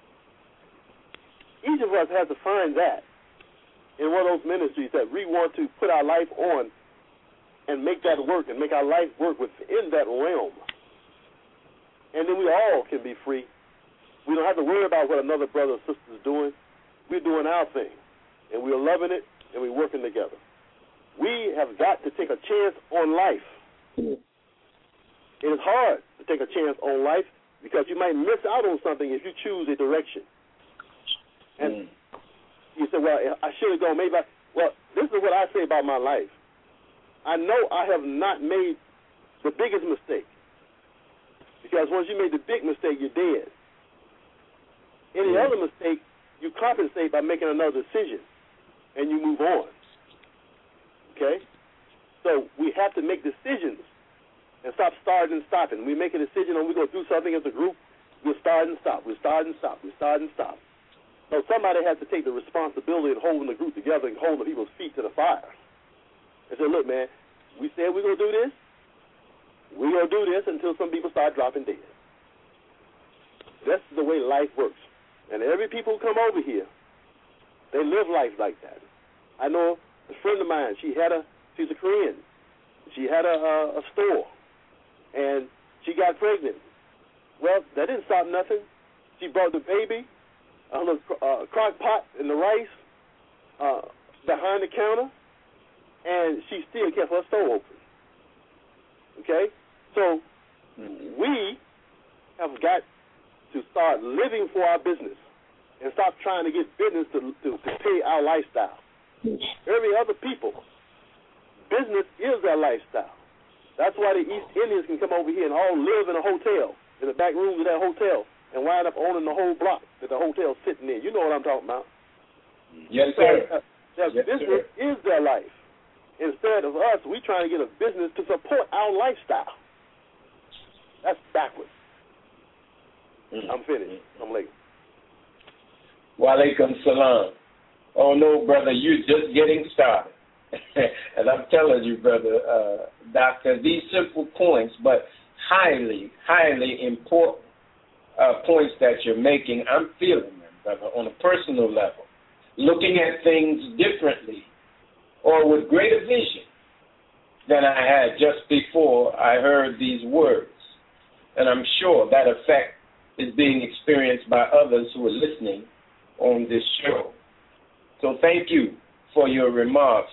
Each of us has to find that in one of those ministries that we want to put our life on and make that work and make our life work within that realm. And then we all can be free. We don't have to worry about what another brother or sister is doing. We're doing our thing, and we're loving it, and we're working together. We have got to take a chance on life. It is hard to take a chance on life because you might miss out on something if you choose a direction. And mm. you say, well, I should have gone. Maybe I, well, this is what I say about my life. I know I have not made the biggest mistake because once you make the big mistake, you're dead. Any mm. other mistake, you compensate by making another decision, and you move on. Okay? So we have to make decisions and stop starting and stopping. We make a decision and we're going to do something as a group, we'll start and stop, we'll start and stop, we'll start and stop. So somebody has to take the responsibility of holding the group together and holding people's feet to the fire. And say, look, man, we said we're going to do this, we're going to do this until some people start dropping dead. That's the way life works. And every people who come over here, they live life like that. I know a friend of mine, she had a, she's a Korean. She had a, a, a store, and she got pregnant. Well, that didn't stop nothing. She brought the baby, a little uh, crock pot and the rice uh, behind the counter, and she still kept her store open. Okay? So we have got to start living for our business and stop trying to get business to, to, to pay our lifestyle. Every other people, business is their lifestyle. That's why the East Indians can come over here and all live in a hotel, in the back rooms of that hotel, and wind up owning the whole block that the hotel's sitting in. You know what I'm talking about. Yes, sir. Uh, their yes, business sir. is their life. Instead of us, we trying to get a business to support our lifestyle. That's backwards. Mm-hmm. I'm finished. I'm late. Walaikum salam. Oh, no, brother, you're just getting started. And I'm telling you, brother, uh, Doctor, these simple points, but highly, highly important uh, points that you're making, I'm feeling them, brother, on a personal level, looking at things differently or with greater vision than I had just before I heard these words. And I'm sure that effect is being experienced by others who are listening on this show. So thank you for your remarks.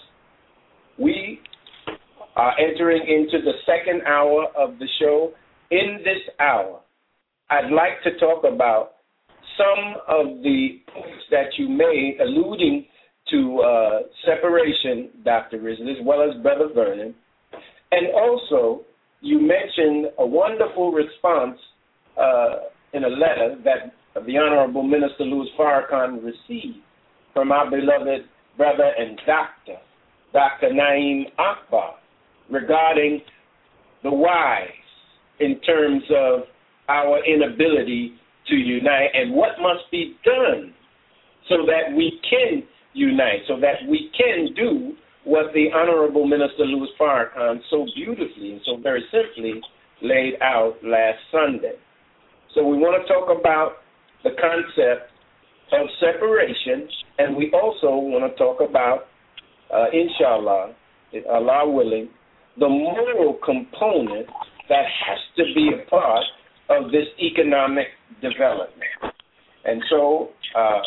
We are entering into the second hour of the show. In this hour, I'd like to talk about some of the points that you made alluding to uh, separation, Doctor Risley, as well as Brother Vernon. And also, you mentioned a wonderful response uh, in a letter that the Honorable Minister Louis Farrakhan received from our beloved brother and doctor, Doctor Naeem Akbar, regarding the whys in terms of our inability to unite and what must be done so that we can unite, so that we can do what the Honorable Minister Louis Farrakhan so beautifully and so very simply laid out last Sunday. So we want to talk about the concept of separation, and we also want to talk about, uh, inshallah, Allah willing, the moral component that has to be a part of this economic development. And so, uh,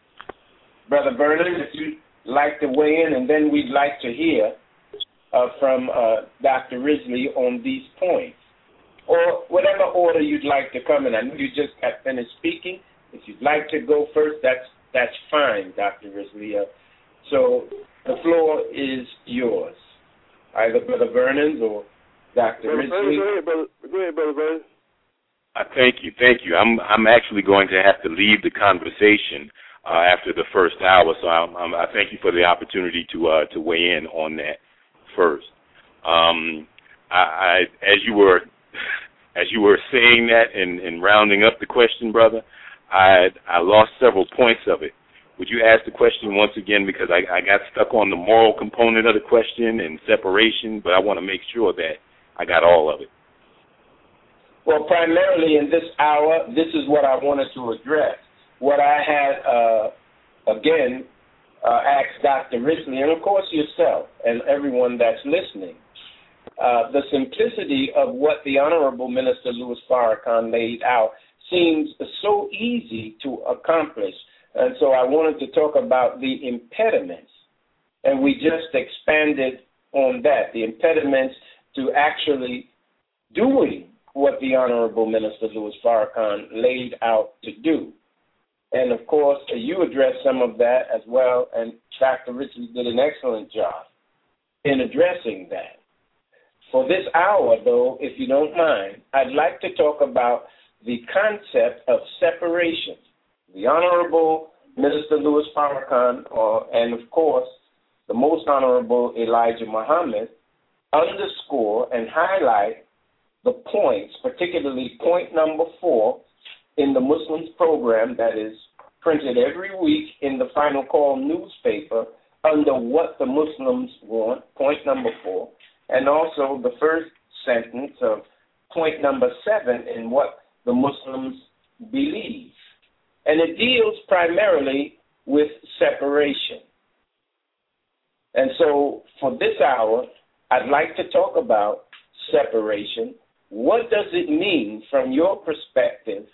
Brother Vernon, if you'd like to weigh in, and then we'd like to hear uh, from uh, Doctor Risley on these points, or whatever order you'd like to come in. I know you just got finished speaking. If you'd like to go first, that's that's fine, Doctor Risley. Uh, so the floor is yours, either Brother Vernon or Doctor Brother Risley. Go ahead, brother. Go ahead, Brother Vernon. Uh, thank you, thank you. I'm I'm actually going to have to leave the conversation uh, after the first hour, so I'm, I'm, I thank you for the opportunity to uh, to weigh in on that first. Um, I, I as you were as you were saying that and, and rounding up the question, brother, I I lost several points of it. Would you ask the question once again, because I, I got stuck on the moral component of the question and separation, but I want to make sure that I got all of it. Well, primarily in this hour, this is what I wanted to address. What I had, uh, again, uh, asked Doctor Risley, and of course yourself and everyone that's listening, uh, the simplicity of what the Honorable Minister Louis Farrakhan laid out seems so easy to accomplish. And so I wanted to talk about the impediments, and we just expanded on that, the impediments to actually doing what the Honorable Minister Louis Farrakhan laid out to do. And, of course, you addressed some of that as well, and Doctor Richards did an excellent job in addressing that. For this hour, though, if you don't mind, I'd like to talk about the concept of separation. The Honorable Minister Louis Farrakhan, or, and, of course, the Most Honorable Elijah Muhammad, underscore and highlight the points, particularly point number four in the Muslims program that is printed every week in the Final Call newspaper under What the Muslims Want, point number four, and also the first sentence of point number seven in What the Muslims Believe. And it deals primarily with separation. And so for this hour, I'd like to talk about separation. What does it mean from your perspective,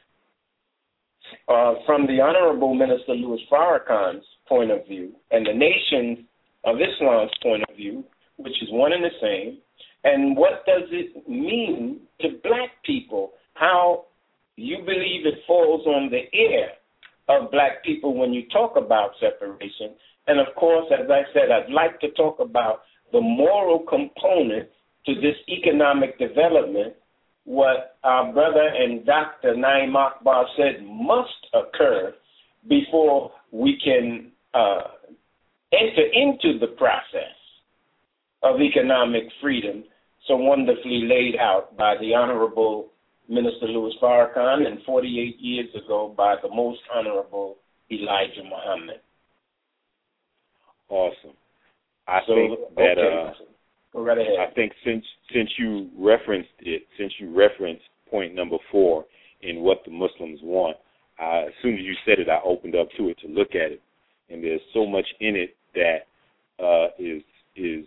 uh, from the Honorable Minister Louis Farrakhan's point of view and the Nation of Islam's point of view, which is one and the same, and what does it mean to black people? How you believe it falls on the ear of black people when you talk about separation. And, of course, as I said, I'd like to talk about the moral component to this economic development, what our brother and Doctor Naeem Akbar said must occur before we can uh, enter into the process of economic freedom so wonderfully laid out by the Honorable Minister Louis Farrakhan and forty-eight years ago by the Most Honorable Elijah Muhammad. Awesome. I so, think that okay. uh, Go right ahead. I think since since you referenced it, since you referenced point number four in what the Muslims want, I, as soon as you said it, I opened up to it to look at it, and there's so much in it that uh, is is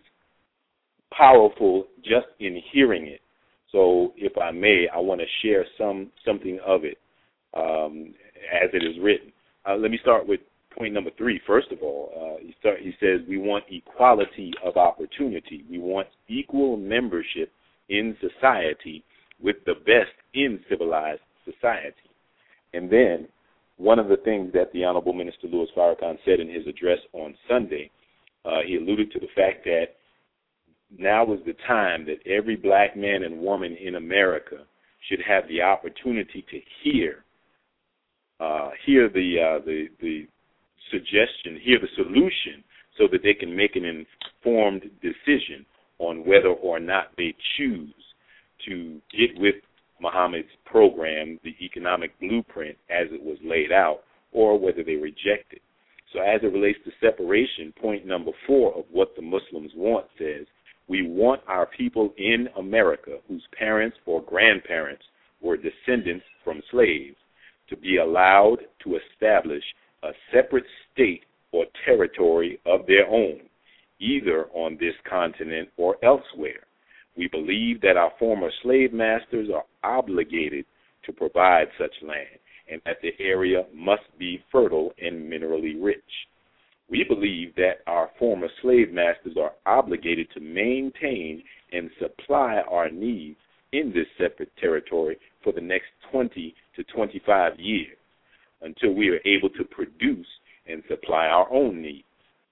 powerful just in hearing it. So, if I may, I want to share some something of it um, as it is written. Uh, let me start with point number three. First of all, uh, he, start, he says we want equality of opportunity. We want equal membership in society with the best in civilized society. And then one of the things that the Honorable Minister Louis Farrakhan said in his address on Sunday, uh, he alluded to the fact that now is the time that every black man and woman in America should have the opportunity to hear, uh, hear the, uh, the the suggestion, hear the solution, so that they can make an informed decision on whether or not they choose to get with Muhammad's program, the economic blueprint as it was laid out, or whether they reject it. So as it relates to separation, point number four of what the Muslims want says, we want our people in America whose parents or grandparents were descendants from slaves to be allowed to establish a separate state or territory of their own, either on this continent or elsewhere. We believe that our former slave masters are obligated to provide such land and that the area must be fertile and minerally rich. We believe that our former slave masters are obligated to maintain and supply our needs in this separate territory for the next twenty to twenty-five years until we are able to produce and supply our own needs.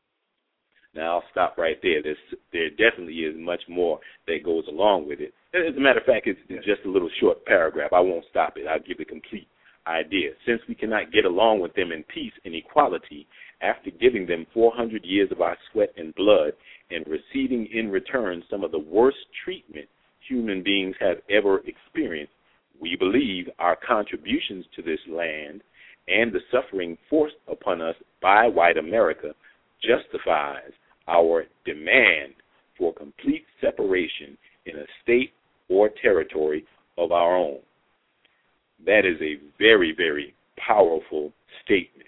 Now, I'll stop right there. There's, there definitely is much more that goes along with it. As a matter of fact, it's, it's just a little short paragraph. I won't stop it. I'll give the complete idea. Since we cannot get along with them in peace and equality, after giving them four hundred years of our sweat and blood and receiving in return some of the worst treatment human beings have ever experienced, we believe our contributions to this land and the suffering forced upon us by white America justifies our demand for complete separation in a state or territory of our own. That is a very, very powerful statement.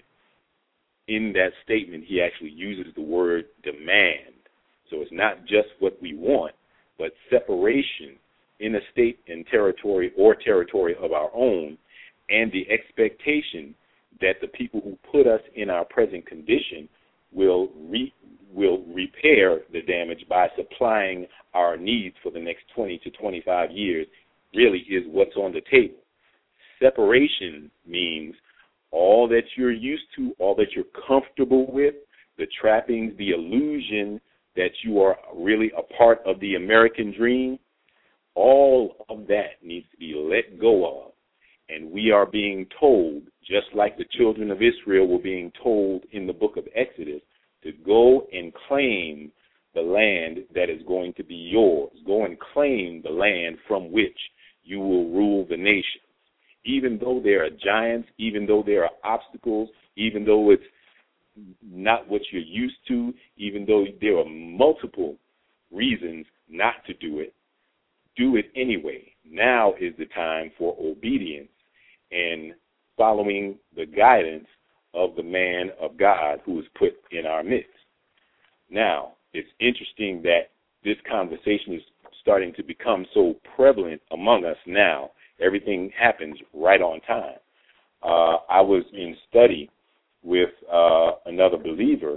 In that statement, he actually uses the word demand. So it's not just what we want, but separation in a state and territory or territory of our own, and the expectation that the people who put us in our present condition will re, will repair the damage by supplying our needs for the next twenty to twenty-five years really is what's on the table. Separation means all that you're used to, all that you're comfortable with, the trappings, the illusion that you are really a part of the American dream, all of that needs to be let go of. And we are being told, just like the children of Israel were being told in the book of Exodus, to go and claim the land that is going to be yours. Go and claim the land from which you will rule the nation. Even though there are giants, even though there are obstacles, even though it's not what you're used to, even though there are multiple reasons not to do it, do it anyway. Now is the time for obedience and following the guidance of the man of God who is put in our midst. Now, it's interesting that this conversation is starting to become so prevalent among us now. Everything happens right on time. Uh, I was in study with uh, another believer,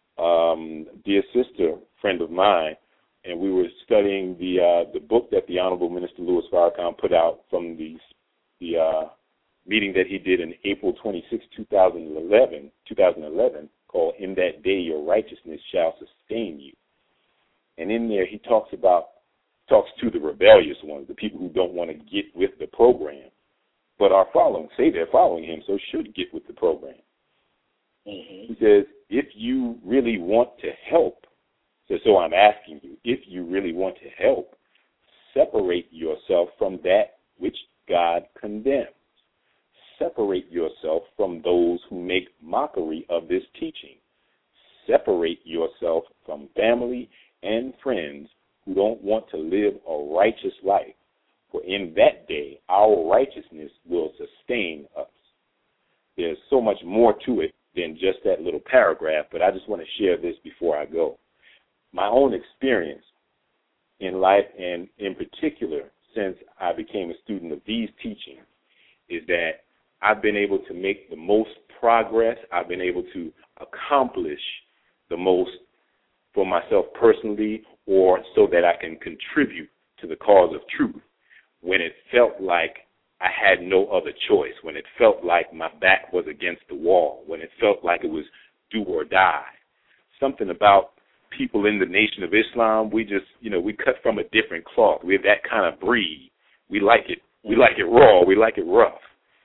um, dear sister, friend of mine, and we were studying the uh, the book that the Honorable Minister Louis Farrakhan put out from the the uh, meeting that he did in April twenty-sixth, two thousand eleven, called "In That Day Your Righteousness Shall Sustain You." And in there he talks about talks to the rebellious ones, the people who don't want to get with the program, but are following, say they're following him, so should get with the program. Mm-hmm. He says, if you really want to help, so, so I'm asking you, if you really want to help, separate yourself from that which God condemns. Separate yourself from those who make mockery of this teaching. Separate yourself from family and friends who don't want to live a righteous life, for in that day our righteousness will sustain us. There's so much more to it than just that little paragraph, but I just want to share this before I go. My own experience in life, and in particular since I became a student of these teachings, is that I've been able to make the most progress. I've been able to accomplish the most for myself personally, or so that I can contribute to the cause of truth, when it felt like I had no other choice, when it felt like my back was against the wall, when it felt like it was do or die. Something about people in the Nation of Islam, we just, you know, we cut from a different cloth. We're that kind of breed. We like it. We like it raw. We like it rough.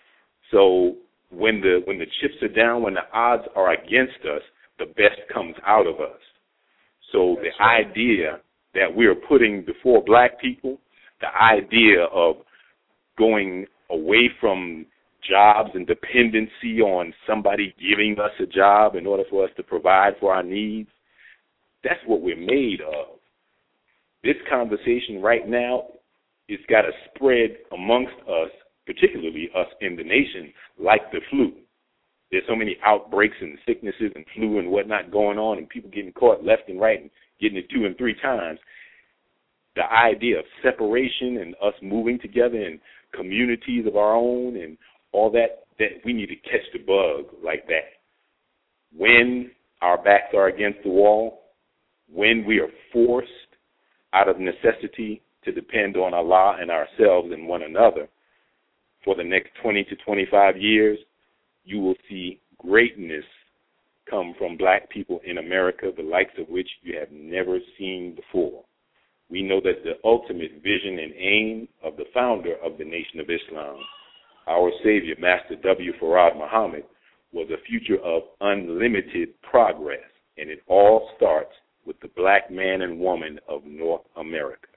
So when the when the chips are down, when the odds are against us, the best comes out of us. So That's the right. idea that we are putting before black people, the idea of going away from jobs and dependency on somebody giving us a job in order for us to provide for our needs, that's what we're made of. This conversation right now, it's got to spread amongst us, particularly us in the nation, like the flu. There's so many outbreaks and sicknesses and flu and whatnot going on, and people getting caught left and right and getting it two and three times. The idea of separation and us moving together in communities of our own and all that, that we need to catch the bug like that. When our backs are against the wall, when we are forced out of necessity to depend on Allah and ourselves and one another for the next twenty to twenty-five years, you will see greatness come from black people in America, the likes of which you have never seen before. We know that the ultimate vision and aim of the founder of the Nation of Islam, our Savior, Master W. Farad Muhammad, was a future of unlimited progress, and it all starts with the black man and woman of North America.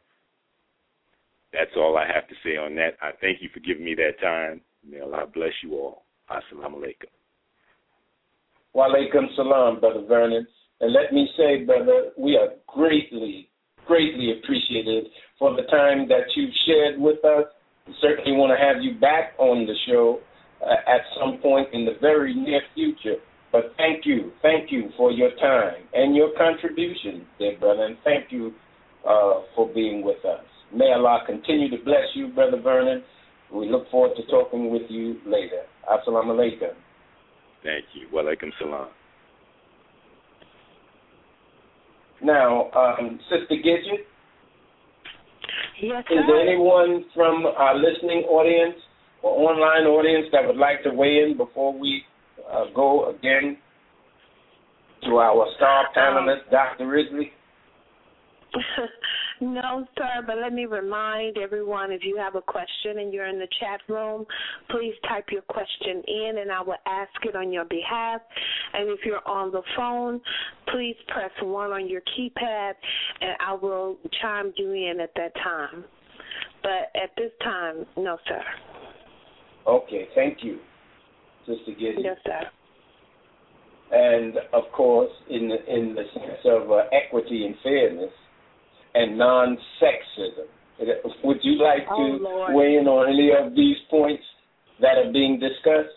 That's all I have to say on that. I thank you for giving me that time. May Allah bless you all. Assalamu alaikum. Wa alaikum salam, Brother Vernon. And let me say, brother, we are greatly, greatly appreciated for the time that you've shared with us. We certainly want to have you back on the show uh, at some point in the very near future. But thank you, thank you for your time and your contribution, dear brother, and thank you uh, for being with us. May Allah continue to bless you, Brother Vernon. We look forward to talking with you later. Assalamu alaikum. Thank you. Wa alaikum salam. Now, um, Sister Gidget, yes, is there anyone from our listening audience or online audience that would like to weigh in before we uh, go again to our star panelist, um, Doctor Risley? No, sir, but let me remind everyone, if you have a question and you're in the chat room, please type your question in and I will ask it on your behalf. And if you're on the phone, please press one on your keypad and I will chime you in at that time. But at this time, no, sir. Okay, thank you, Sister Gideon. Yes, sir. And, of course, in the, in the sense of uh, equity and fairness, and non-sexism. Would you like to oh, weigh in on any of these points that are being discussed?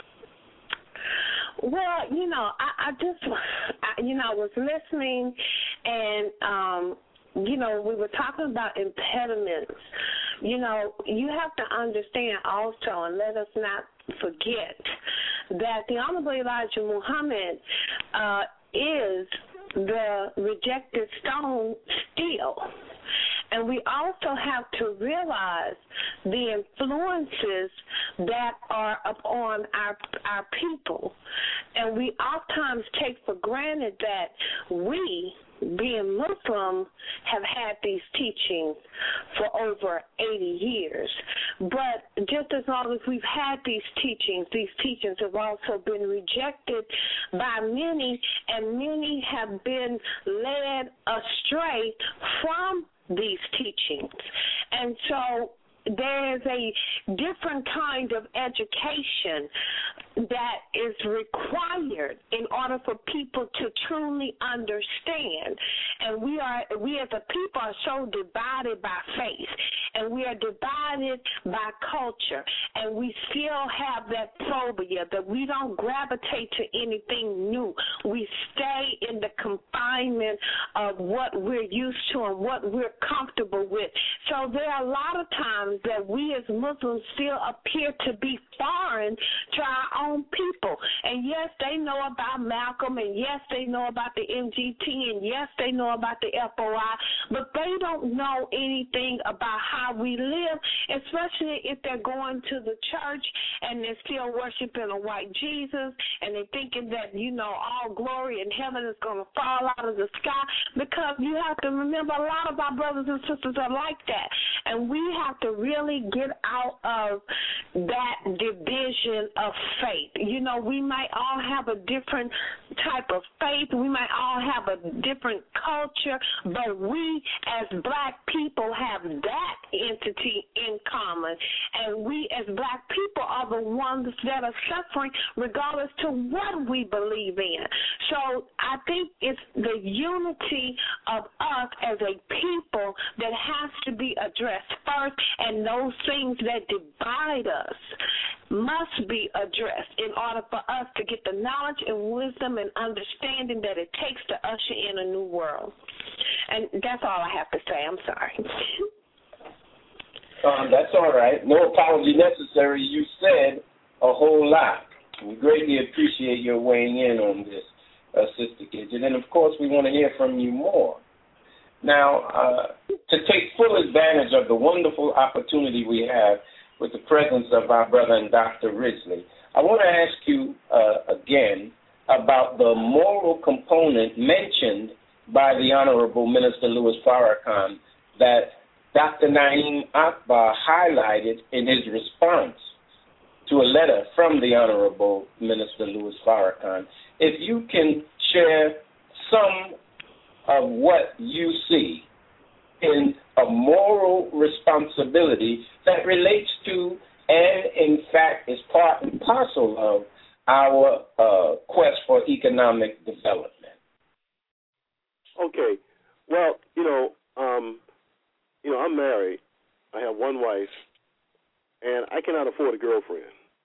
Well, you know, I, I just, I, you know, I was listening, and, um, you know, we were talking about impediments. You know, you have to understand also, and let us not forget, that the Honorable Elijah Muhammad uh, is the rejected stone still. And we also have to realize the influences that are upon our our people. And we oftentimes take for granted that we, being Muslim, have had these teachings for over eighty years. But just as long as we've had these teachings, these teachings have also been rejected by many, and many have been led astray from these teachings. And so there is a different kind of education that is required in order for people to truly understand. And we are, we as a people are so divided by faith, and we are divided by culture, and we still have that phobia that we don't gravitate to anything new. We stay in the confinement of what we're used to and what we're comfortable with. So there are a lot of times that we as Muslims still appear to be foreign to our own people. And yes, they know about Malcolm, and yes, they know about the M G T, and yes, they know about the F O I, but they don't know anything about how we live, especially if they're going to the church and they're still worshiping a white Jesus, and they're thinking that, you know, all glory in heaven is going to fall out of the sky, because you have to remember a lot of our brothers and sisters are like that, and we have to really get out of that division of faith. You know, we might all have a different type of faith, we might all have a different culture, but we as black people have that entity in common, and we as black people are the ones that are suffering regardless to what we believe in. So I think it's the unity of us as a people that has to be addressed first, and those things that divide us must be addressed in order for us to get the knowledge and wisdom and understanding that it takes to usher in a new world. And that's all I have to say. I'm sorry. Um, that's all right. No apology necessary. You said a whole lot. We greatly appreciate your weighing in on this, uh, Sister Gidget. And, of course, we want to hear from you more. Now, uh, to take full advantage of the wonderful opportunity we have with the presence of our brother and Doctor Ridgely, I want to ask you uh, again about the moral component mentioned by the Honorable Minister Louis Farrakhan that Doctor Na'im Akbar highlighted in his response to a letter from the Honorable Minister Louis Farrakhan. If you can share some of what you see in a moral responsibility that relates to and, in fact, is part and parcel of our uh, quest for economic development. Okay. Well, you know, um, you know, I'm married. I have one wife, and I cannot afford a girlfriend.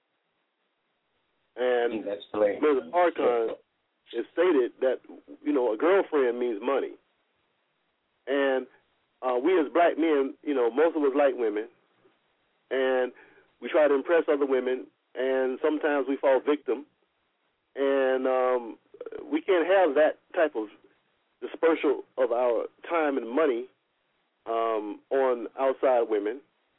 And That's plain. Mister Farrakhan has stated that, you know, a girlfriend means money. And uh, we as black men, you know, most of us like women, and we try to impress other women, and sometimes we fall victim. And um, we can't have that type of dispersal of our time and money um, on outside women.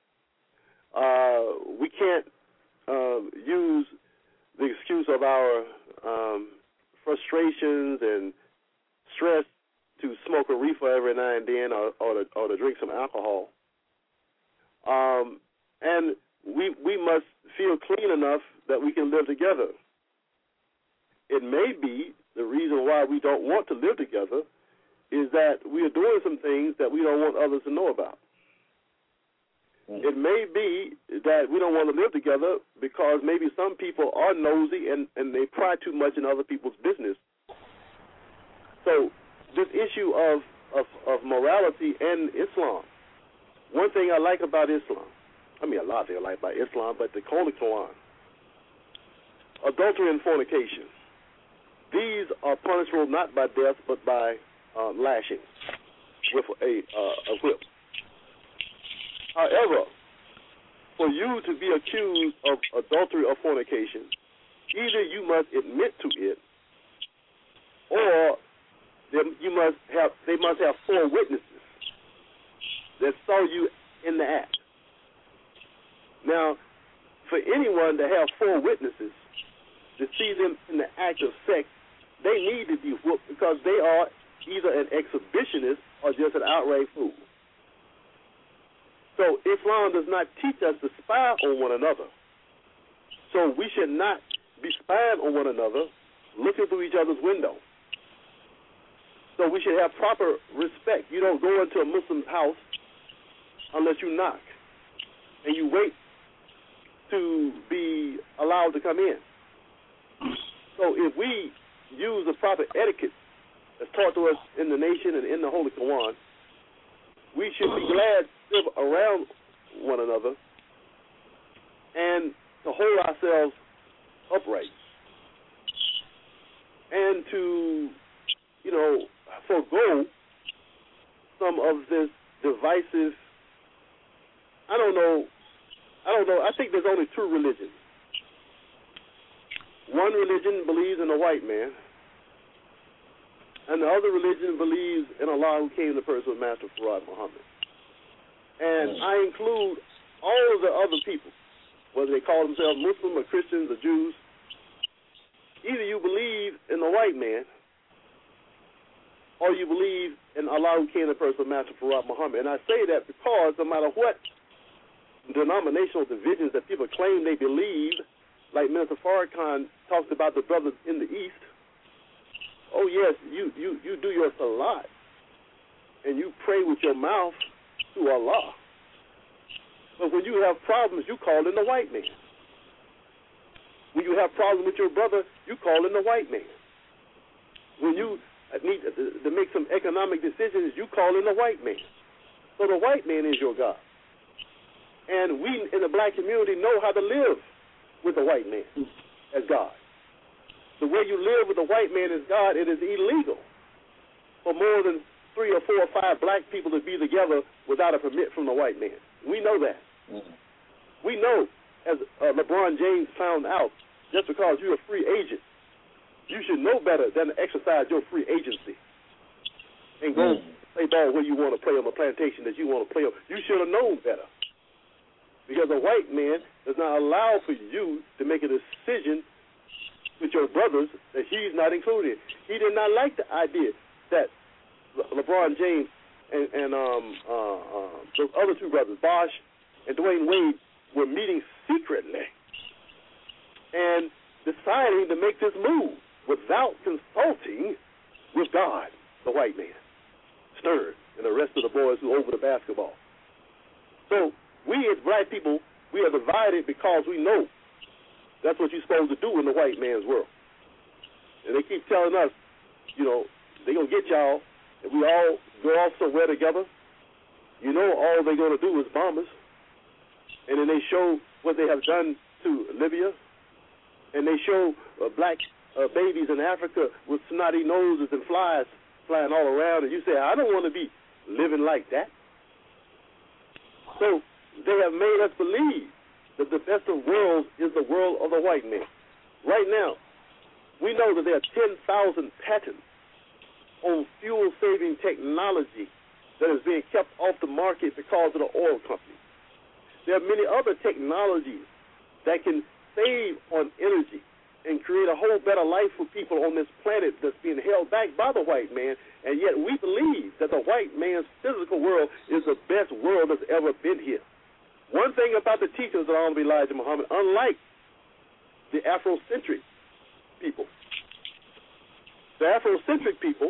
Uh, we can't uh, use the excuse of our um, frustrations and stress to smoke a reefer every now and then, or, or, to, or to drink some alcohol. Um, and we we must feel clean enough that we can live together. It may be the reason why we don't want to live together is that we are doing some things that we don't want others to know about. Mm. It may be that we don't want to live together because maybe some people are nosy and, and they pry too much in other people's business. So this issue of, of, of morality and Islam, one thing I like about Islam, I mean a lot of things I like about Islam, but the Holy Quran, adultery and fornication, these are punishable not by death but by uh, lashing with a, uh, a whip. However, for you to be accused of adultery or fornication, either you must admit to it, or you must have they must have four witnesses that saw you in the act. Now, for anyone to have four witnesses to see them in the act of sex, they need to be whooped because they are either an exhibitionist or just an outright fool. So Islam does not teach us to spy on one another. So we should not be spying on one another, looking through each other's window. So we should have proper respect. You don't go into a Muslim's house unless you knock, and you wait to be allowed to come in. So if we use the proper etiquette as taught to us in the nation and in the Holy Quran, we should be glad to live around one another and to hold ourselves upright and to, you know, forego some of this divisive, I don't know, I don't know, I think there's only two religions. One religion believes in a white man, and the other religion believes in Allah who came in the person of Master Farad Muhammad. And I include all of the other people, whether they call themselves Muslim or Christians or Jews. Either you believe in the white man or you believe in Allah who came in the person of Master Farad Muhammad. And I say that because no matter what denominational divisions that people claim they believe, like Minister Farrakhan talks about the brothers in the East, oh yes, you, you, you do your salat and you pray with your mouth to Allah. But when you have problems, you call in the white man. When you have problems with your brother, you call in the white man. When you need to make some economic decisions, you call in the white man. So the white man is your God. And we in the black community know how to live with the white man as God. The way you live with the white man as God, it is illegal for more than three or four or five black people to be together without a permit from the white man. We know that. Mm-hmm. We know, as uh, LeBron James found out, just because you're a free agent, you should know better than to exercise your free agency and go mm-hmm. play ball where you want to play on the plantation that you want to play on. You should have known better. Because a white man does not allow for you to make a decision with your brothers that he's not included. He did not like the idea that Le- LeBron James and, and um, uh, uh, those other two brothers, Bosh and Dwayne Wade, were meeting secretly and deciding to make this move without consulting with God, the white man, Stern, and the rest of the boys who over the basketball. So we as black people, we are divided because we know that's what you're supposed to do in the white man's world. And they keep telling us, you know, they're going to get y'all if we all go off somewhere together. You know all they're going to do is bomb us. And then they show what they have done to Libya. And they show uh, black uh, babies in Africa with snotty noses and flies flying all around. And you say, I don't want to be living like that. So they have made us believe that the best of worlds is the world of the white man. Right now, we know that there are ten thousand patents on fuel-saving technology that is being kept off the market because of the oil companies. There are many other technologies that can save on energy and create a whole better life for people on this planet that's being held back by the white man, and yet we believe that the white man's physical world is the best world that's ever been here. One thing about the teachings of Honorable Elijah Muhammad, unlike the Afrocentric people, the Afrocentric people,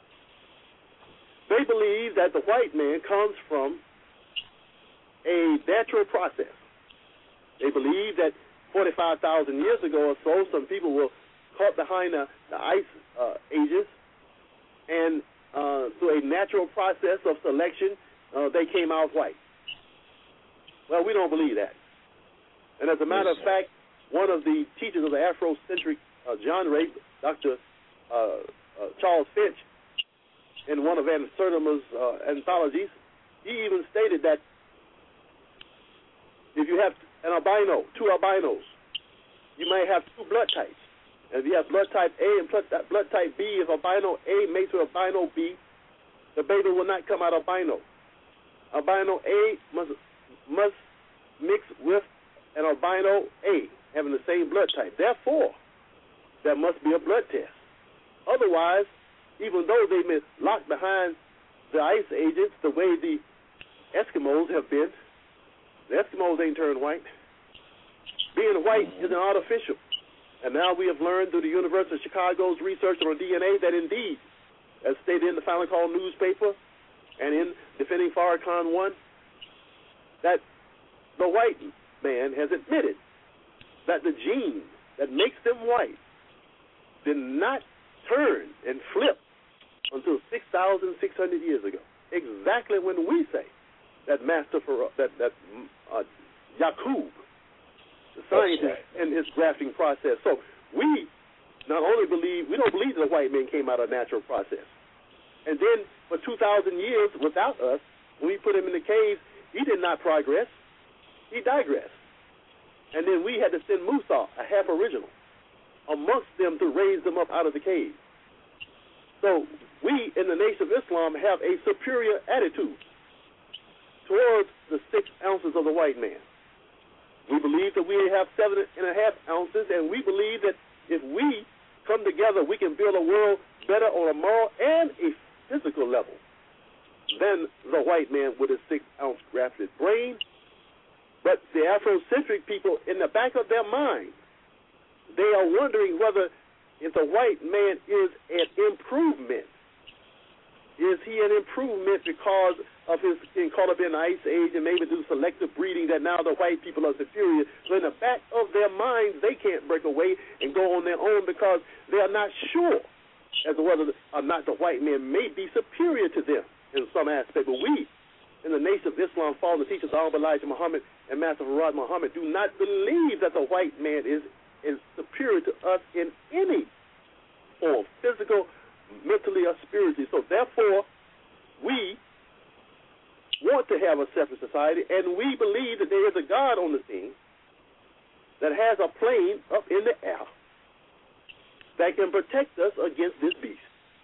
they believe that the white man comes from a natural process. They believe that forty-five thousand years ago or so, some people were caught behind the, the ice uh, ages, and uh, through a natural process of selection, uh, they came out white. Well, we don't believe that. And as a matter of fact, one of the teachers of the Afrocentric uh, genre, Doctor Uh, uh, Charles Finch, in one of Van Sertima's uh, anthologies, he even stated that if you have an albino, two albinos, you may have two blood types. And if you have blood type A and blood type B, if albino A mates with albino B, the baby will not come out albino. Albino A must must mix with an albino A having the same blood type. Therefore, there must be a blood test. Otherwise, even though they've been locked behind the ice agents the way the Eskimos have been, the Eskimos ain't turned white. Being white is an artificial. And now we have learned through the University of Chicago's research on D N A that indeed, as stated in the Final Call newspaper and in Defending Farrakhan one, that the white man has admitted that the gene that makes them white did not turn and flip until six thousand six hundred years ago, exactly when we say that Master for that that uh, Yaqub, the scientist, right, and his grafting process. So we not only believe, we don't believe that the white man came out of a natural process. And then for two thousand years without us, when we put him in the cave, he did not progress. He digressed. And then we had to send Musa, a half original, amongst them to raise them up out of the cave. So we in the Nation of Islam have a superior attitude towards the six ounces of the white man. We believe that we have seven and a half ounces, and we believe that if we come together, we can build a world better on a moral and a physical level than the white man with his six-ounce grafted brain. But the Afrocentric people, in the back of their mind, they are wondering whether if the white man is an improvement. Is he an improvement because of his being caught up in the Ice Age and maybe do selective breeding that now the white people are superior? So in the back of their minds, they can't break away and go on their own because they are not sure as to whether or not the white man may be superior to them in some aspect. But we, in the Nation of Islam, follow the teachers of Elijah Muhammad and Master Farad Muhammad, do not believe that the white man is, is superior to us in any form, physical, mentally, or spiritually. So therefore, we want to have a separate society, and we believe that there is a God on the scene that has a plane up in the air that can protect us against this beast.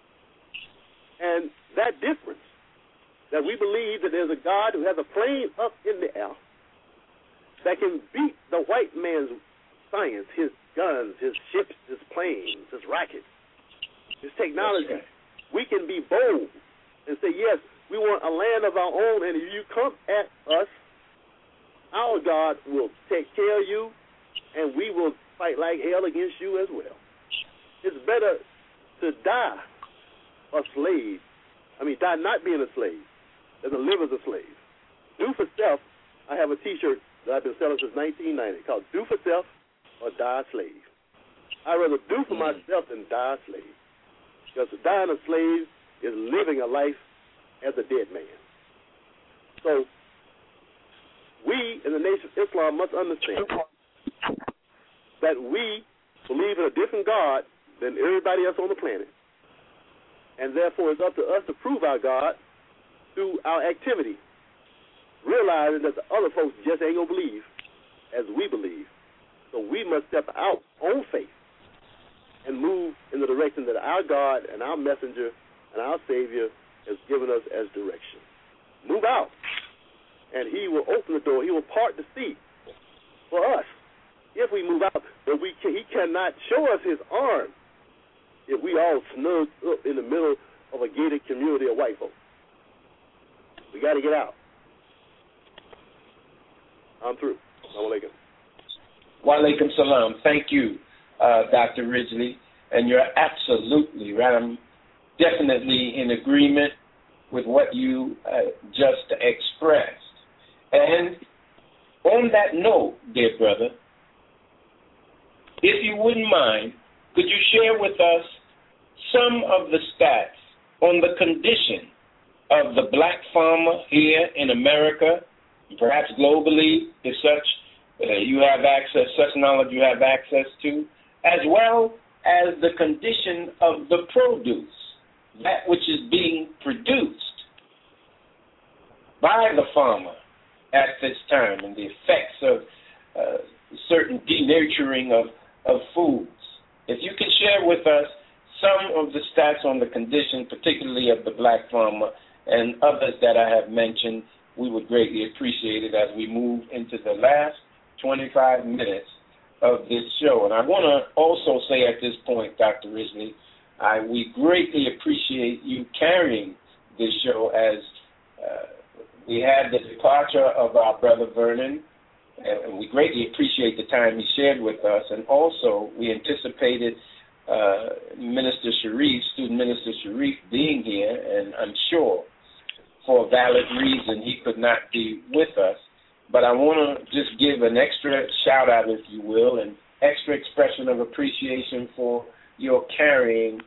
And that difference, that we believe that there's a God who has a plane up in the air that can beat the white man's science, his guns, his ships, his planes, his rockets, his technology. We can be bold and say, yes, we want a land of our own, and if you come at us, our God will take care of you, and we will fight like hell against you as well. It's better to die a slave, I mean, die not being a slave, than to live as a slave. Do for self. I have a T-shirt that I've been selling since nineteen ninety called Do for Self or Die a Slave. I'd rather do for myself than die a slave. Because dying a slave is living a life as a dead man. So we in the Nation of Islam must understand that we believe in a different God than everybody else on the planet. And therefore it's up to us to prove our God through our activity, realizing that the other folks just ain't going to believe as we believe. So we must step out on faith and move in the direction that our God and our messenger and our Savior has given us as direction. Move out, and he will open the door. He will part the sea for us if we move out. But we can, he cannot show us his arm if we all snug up in the middle of a gated community of white folks. We got to get out. I'm through. Assalamu alaikum. Wa alaikum salam. Thank you, uh, Doctor Ridgely. And you're absolutely right. I'm definitely in agreement with what you uh, just expressed. And on that note, dear brother, if you wouldn't mind, could you share with us some of the stats on the condition of the black farmer here in America, perhaps globally, if such uh, you have access, such knowledge you have access to, as well as the condition of the produce, that which is being produced by the farmer at this time, and the effects of uh, certain denaturing of, of foods. If you can share with us some of the stats on the condition, particularly of the black farmer, and others that I have mentioned, we would greatly appreciate it as we move into the last twenty-five minutes of this show. And I want to also say at this point, Doctor Ridgely, I, we greatly appreciate you carrying this show as uh, we had the departure of our brother Vernon, and we greatly appreciate the time he shared with us. And also, we anticipated uh, Minister Sharif, Student Minister Sharif, being here, and I'm sure for a valid reason he could not be with us. But I want to just give an extra shout-out, if you will, an extra expression of appreciation for your carrying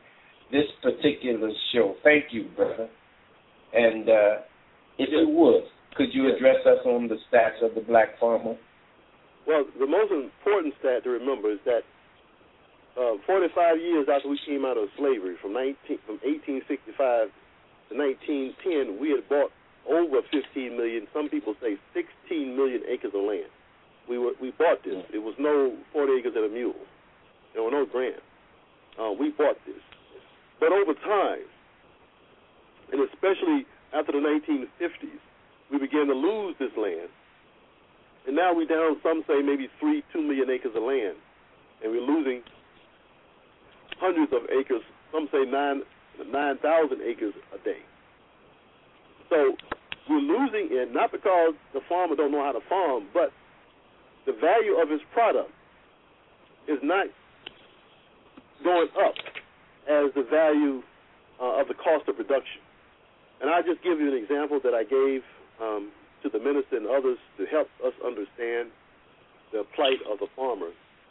this particular show. Thank you, brother. And uh, if you would, could you address us on the stats of the black farmer? Well, the most important stat to remember is that uh, forty-five years after we came out of slavery, from nineteen, from eighteen sixty-five to nineteen ten, we had bought over fifteen million, some people say sixteen million acres of land. We were we bought this. It was no forty acres and a mule. There were no grants. Uh, we bought this. But over time, and especially after the nineteen fifties, we began to lose this land. And now we're down, some say maybe three, two million acres of land. And we're losing hundreds of acres, some say nine, nine thousand acres a day. So we're losing it not because the farmer don't know how to farm, but the value of his product is not going up as the value uh, of the cost of production. And I'll just give you an example that I gave um, to the minister and others to help us understand the plight of the farmer.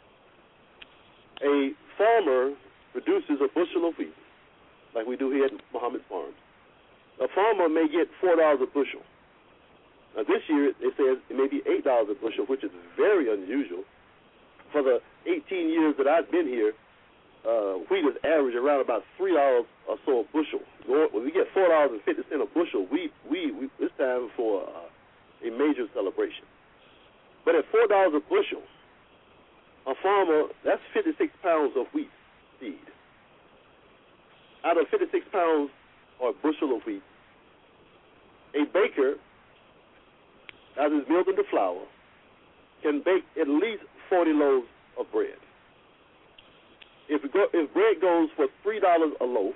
A farmer produces a bushel of wheat, like we do here at Muhammad Farms. A farmer may get four dollars a bushel. Now this year it says it may be eight dollars a bushel, which is very unusual. For the eighteen years that I've been here, uh, wheat has averaged around about three dollars or so a bushel. When we get four dollars and fifty cents a bushel, we, we, we it's time for uh, a major celebration. But at four dollars a bushel, a farmer, that's fifty-six pounds of wheat seed. Out of fifty-six pounds or a bushel of wheat, a baker, as is milled into flour, can bake at least forty loaves of bread. If, it go, if bread goes for three dollars a loaf,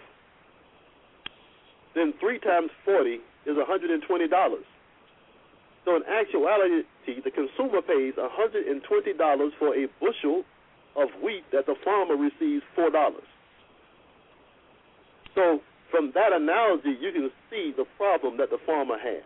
then three times forty is one hundred twenty dollars. So in actuality, the consumer pays one hundred twenty dollars for a bushel of wheat that the farmer receives four dollars. So from that analogy, you can see the problem that the farmer has.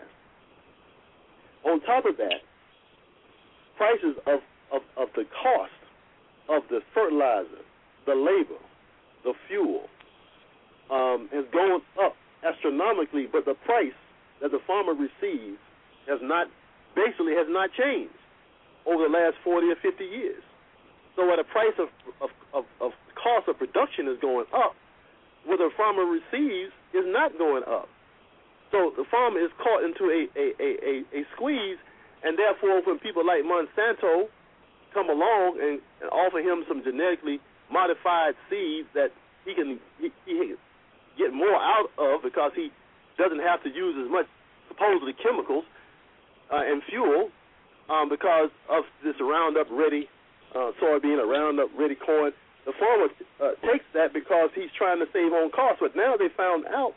On top of that, prices of, of, of the cost of the fertilizer, the labor, the fuel, um, has gone up astronomically, but the price that the farmer receives has not, basically has not changed over the last forty or fifty years. So while the price of, of, of, of cost of production is going up, what the farmer receives is not going up. So the farmer is caught into a, a, a, a, a squeeze, and therefore when people like Monsanto come along and, and offer him some genetically modified seeds that he can he, he can get more out of because he doesn't have to use as much supposedly chemicals uh, and fuel um, because of this Roundup Ready uh, soybean or Roundup Ready corn. The farmer uh, takes that because he's trying to save on costs. But now they found out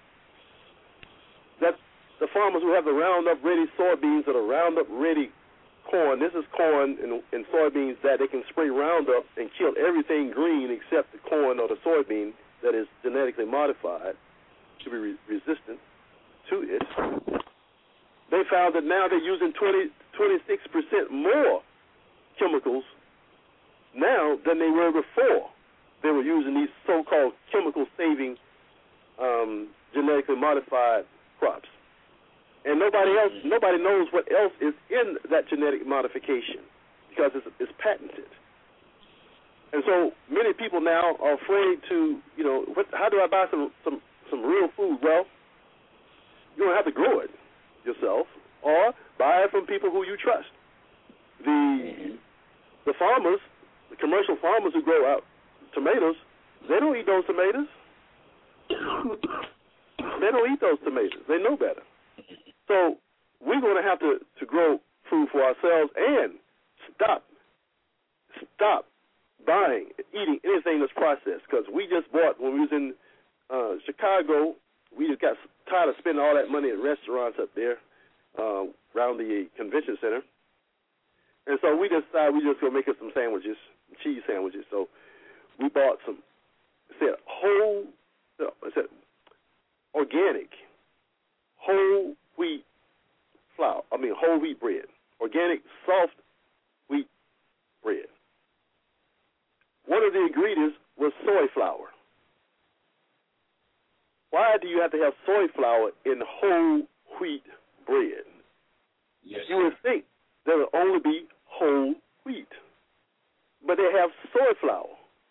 that the farmers who have the Roundup Ready soybeans or the Roundup Ready corn, this is corn and, and soybeans that they can spray Roundup and kill everything green except the corn or the soybean that is genetically modified to be re- resistant to it. They found that now they're using twenty, twenty-six percent more chemicals now than they were before. They were using these so-called chemical-saving um, genetically modified crops. And nobody else, nobody knows what else is in that genetic modification because it's, it's patented. And so many people now are afraid to, you know, what, how do I buy some, some, some real food? Well, you don't have to grow it yourself or buy it from people who you trust. The, the farmers, the commercial farmers who grow out tomatoes, they don't eat those tomatoes. They don't eat those tomatoes. They know better. So we're going to have to, to grow food for ourselves and stop, stop buying, eating anything that's processed. Because we just bought, when we was in uh, Chicago, we just got tired of spending all that money at restaurants up there uh, around the convention center. And so we decided we just going to make us some sandwiches, cheese sandwiches. So we bought some, it said whole, it said organic, whole wheat flour, I mean whole wheat bread, organic soft wheat bread. One of the ingredients was soy flour. why do you have to have soy flour in whole wheat bread? Yes. You would think there would only be whole wheat, but they have soy flour.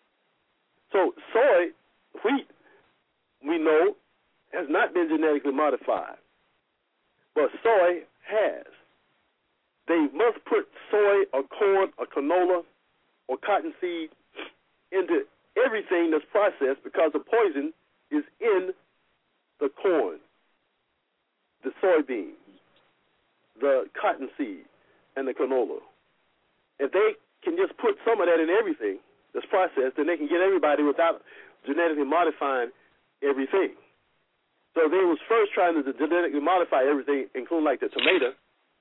So soy, wheat, we know, has not been genetically modified, but soy has. They must put soy or corn or canola or cottonseed into everything that's processed because the poison is in the corn, the soybean, the cottonseed, and the canola. If they can just put some of that in everything that's processed, then they can get everybody without genetically modifying everything. So they was first trying to genetically modify everything, including like the tomato,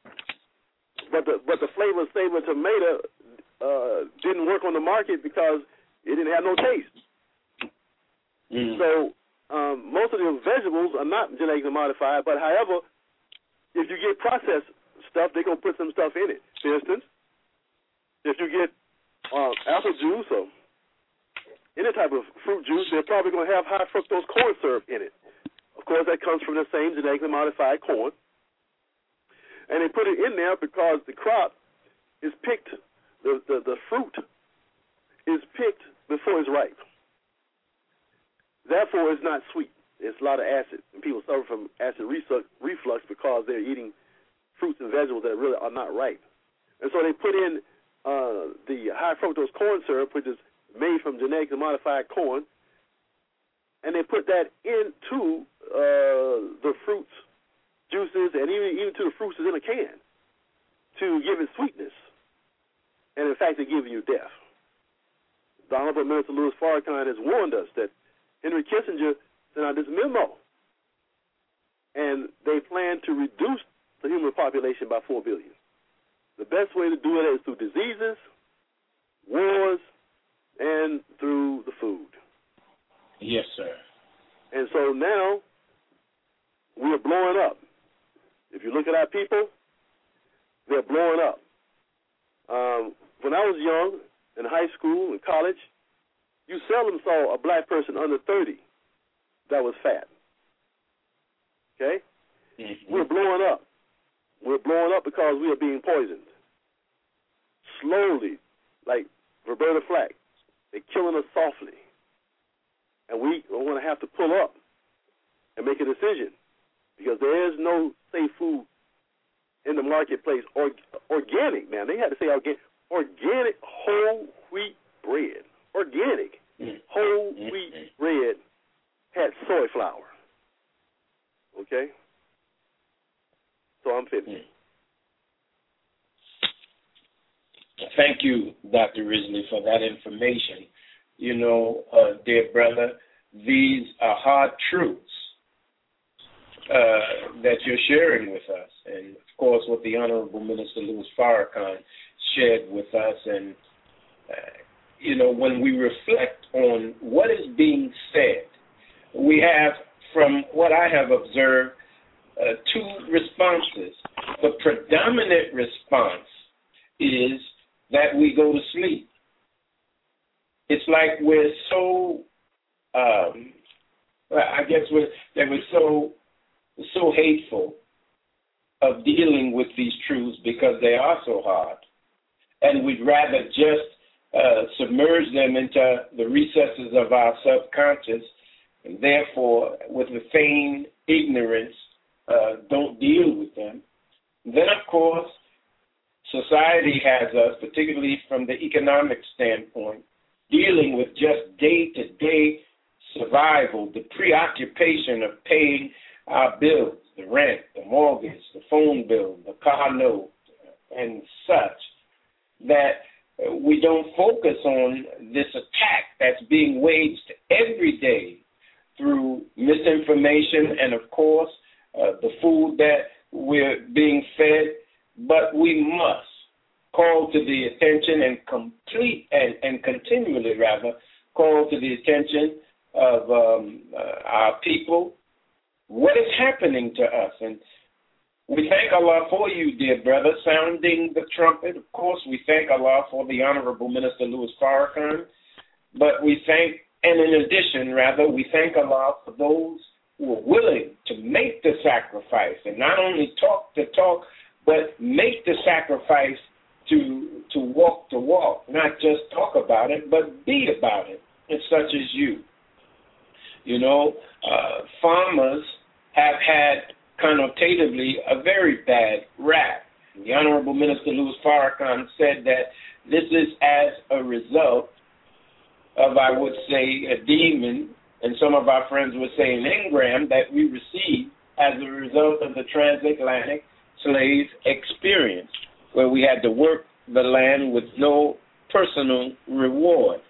but the but the flavor savor tomato uh, didn't work on the market because it didn't have no taste. Mm. So um, most of the vegetables are not genetically modified, but however, if you get processed stuff, they're going to put some stuff in it. For instance, if you get uh, apple juice or any type of fruit juice, they're probably going to have high fructose corn syrup in it. Of course, that comes from the same genetically modified corn. And they put it in there because the crop is picked, the, the, the fruit is picked before it's ripe. Therefore, it's not sweet. It's a lot of acid. And people suffer from acid reflux because they're eating fruits and vegetables that really are not ripe. And so they put in uh, the high fructose corn syrup, which is made from genetically modified corn, and they put that into uh, the fruits, juices, and even, even to the fruits that's in a can to give it sweetness. And, in fact, to give you death. The Honorable Minister Louis Farrakhan has warned us that Henry Kissinger sent out this memo, and they plan to reduce the human population by four billion. The best way to do it is through diseases, wars, and through the food. Yes, sir. And so now we're blowing up. If you look at our people, they're blowing up. Um, when I was young, in high school and college, you seldom saw a black person under thirty that was fat. Okay? Mm-hmm. We're blowing up. We're blowing up because we are being poisoned. Slowly, like Roberta Flack, they're killing us softly. And we are going to have to pull up and make a decision because there is no safe food in the marketplace. Or, organic, man. They had to say organic. Organic whole wheat bread. Organic whole wheat bread had soy flour. Okay? So I'm finished. Thank you, Doctor Risley, for that information. You know, uh, dear brother, these are hard truths uh, that you're sharing with us. And, of course, what the Honorable Minister Louis Farrakhan shared with us. And, uh, you know, when we reflect on what is being said, we have, from what I have observed, uh, two responses. The predominant response is that we go to sleep. It's like we're so, um, I guess we're, that we're so, so hateful of dealing with these truths because they are so hard. And we'd rather just uh, submerge them into the recesses of our subconscious, and therefore, with the feigned ignorance, uh, don't deal with them. Then, of course, society has us, particularly from the economic standpoint, dealing with just day-to-day survival, the preoccupation of paying our bills, the rent, the mortgage, the phone bill, the car note, and such, that we don't focus on this attack that's being waged every day through misinformation and, of course, uh, the food that we're being fed. But we must call to the attention and complete and, and continually, rather, call to the attention of um, uh, our people what is happening to us. And we thank Allah for you, dear brother, sounding the trumpet. Of course, we thank Allah for the Honorable Minister Louis Farrakhan. But we thank, and in addition, rather, we thank Allah for those were willing to make the sacrifice, and not only talk the talk, but make the sacrifice to to walk the walk, not just talk about it, but be about it, and such as you. You know, uh, farmers have had connotatively a very bad rap. The Honorable Minister Louis Farrakhan said that this is as a result of, I would say, a demon, and some of our friends would say an engram that we received as a result of the transatlantic slave experience, where we had to work the land with no personal reward.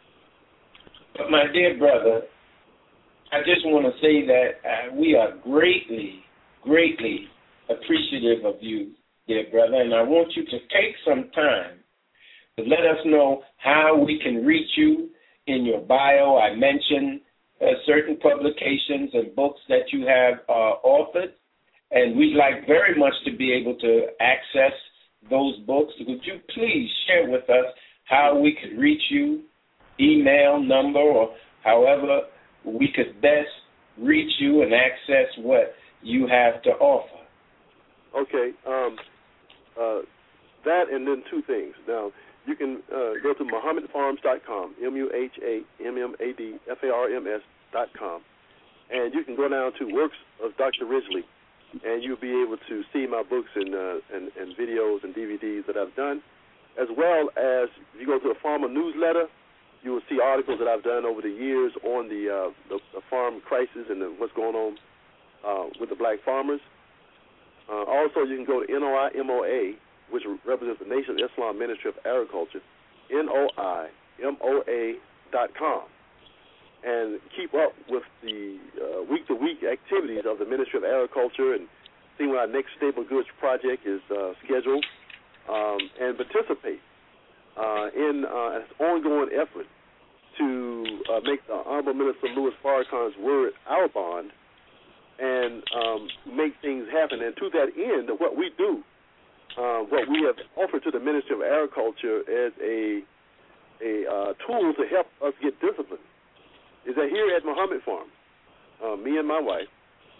But my dear brother, I just want to say that uh, we are greatly, greatly appreciative of you, dear brother, and I want you to take some time to let us know how we can reach you. In your bio, I mentioned uh, certain publications and books that you have uh, authored, and we'd like very much to be able to access those books. Would you please share with us how we could reach you, email, number, or however we could best reach you and access what you have to offer? Okay, um, uh, that and then two things. Now, you can uh, go to Muhammad Farms dot com, M U H A M M A D F A R M S dot com, and you can go down to Works of Doctor Ridgely, and you'll be able to see my books and, uh, and, and videos and D V Ds that I've done, as well as if you go to the Farmer Newsletter, you will see articles that I've done over the years on the, uh, the, the farm crisis and the, what's going on uh, with the black farmers. Uh, also, you can go to N O I M O A, which represents the Nation of Islam Ministry of Agriculture, N O I M O A dot com, and keep up with the uh, week-to-week activities of the Ministry of Agriculture and see when our next Stable Goods project is uh, scheduled, um, and participate uh, in uh, an ongoing effort to uh, make the Honorable Minister Louis Farrakhan's word our bond and um, make things happen. And to that end, what we do, uh, what we have offered to the Ministry of Agriculture as a, a uh, tool to help us get discipline, is that here at Muhammad Farm, uh, me and my wife,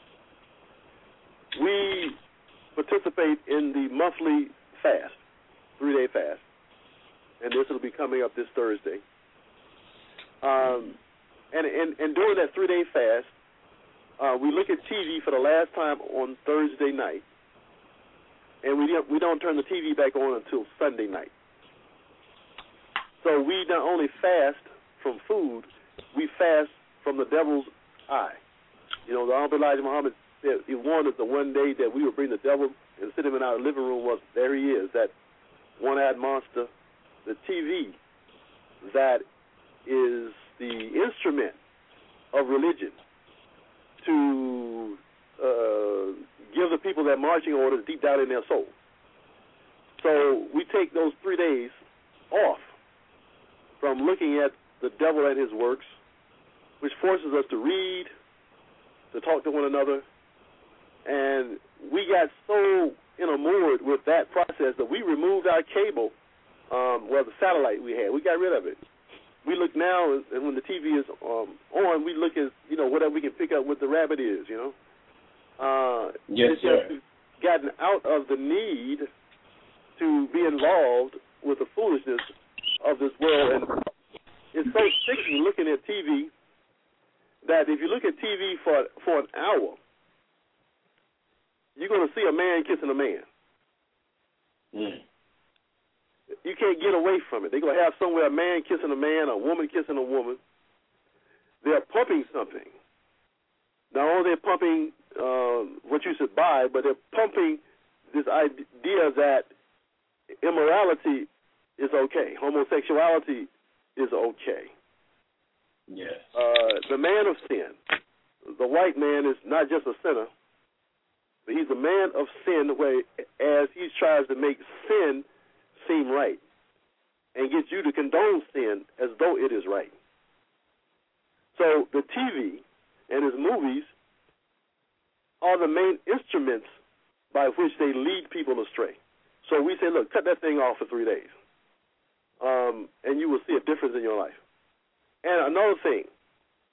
we participate in the monthly fast, three-day fast, and this will be coming up this Thursday. Um, and, and, and during that three-day fast, uh, we look at T V for the last time on Thursday night, and we don't, we don't turn the T V back on until Sunday night. So we not only fast from food, we fast from the devil's eye. You know, the Honorable Elijah Muhammad said he warned us the one day that we would bring the devil and sit him in our living room. Was there he is, that one-eyed monster, the T V, that is the instrument of religion to uh, give the people that marching orders deep down in their soul. So we take those three days off from looking at the devil and his works, which forces us to read, to talk to one another, and we got so enamored with that process that we removed our cable, um, well, the satellite we had. We got rid of it. We look now, and when the T V is um, on, we look at, you know, whatever we can pick up what the rabbit is, you know. Uh, yes, it's sir. just gotten out of the need to be involved with the foolishness of this world, and it's so sickening looking at T V that if you look at T V for for an hour, you're going to see a man kissing a man. Mm. You can't get away from it. They're going to have somewhere a man kissing a man, a woman kissing a woman. They're pumping something. Not only they're pumping uh, what you should buy, but they're pumping this idea that immorality is okay, homosexuality is okay. Yes. Uh, the man of sin, the white man, is not just a sinner, but he's a man of sin where as he tries to make sin seem right and get you to condone sin as though it is right. So the T V and his movies are the main instruments by which they lead people astray. So we say, look, cut that thing off for three days, um, and you will see a difference in your life. And another thing,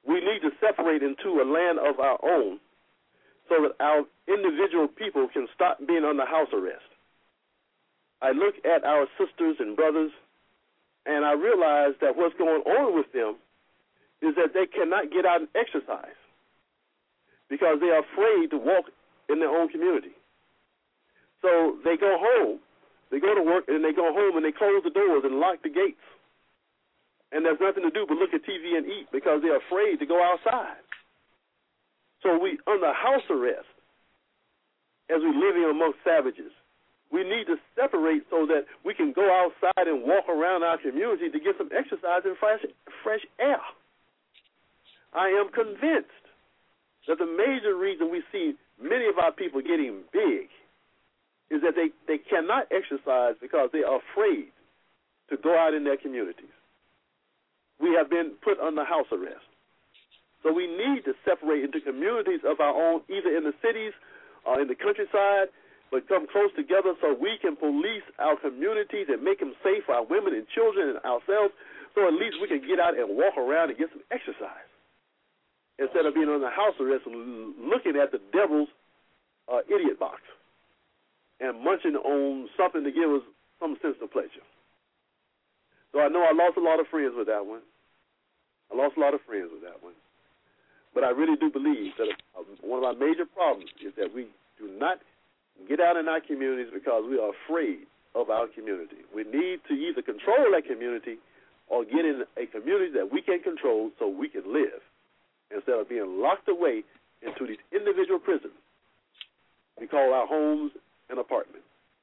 we need to separate into a land of our own so that our individual people can stop being under house arrest. I look at our sisters and brothers, and I realize that what's going on with them is that they cannot get out and exercise because they are afraid to walk in their own community. So they go home, they go to work, and they go home and they close the doors and lock the gates. And there's nothing to do but look at T V and eat because they're afraid to go outside. So we under house arrest as we living amongst savages. We need to separate so that we can go outside and walk around our community to get some exercise and fresh, fresh air. I am convinced that the major reason we see many of our people getting big is that they, they cannot exercise because they are afraid to go out in their communities. We have been put under house arrest. So we need to separate into communities of our own, either in the cities or in the countryside, but come close together so we can police our communities and make them safe for our women and children and ourselves, so at least we can get out and walk around and get some exercise instead of being under house arrest and looking at the devil's uh, idiot box and munching on something to give us some sense of pleasure. So I know I lost a lot of friends with that one. I lost a lot of friends with that one. But I really do believe that one of our major problems is that we do not get out in our communities because we are afraid of our community. We need to either control that community or get in a community that we can control so we can live instead of being locked away into these individual prisons we call our homes and apartments.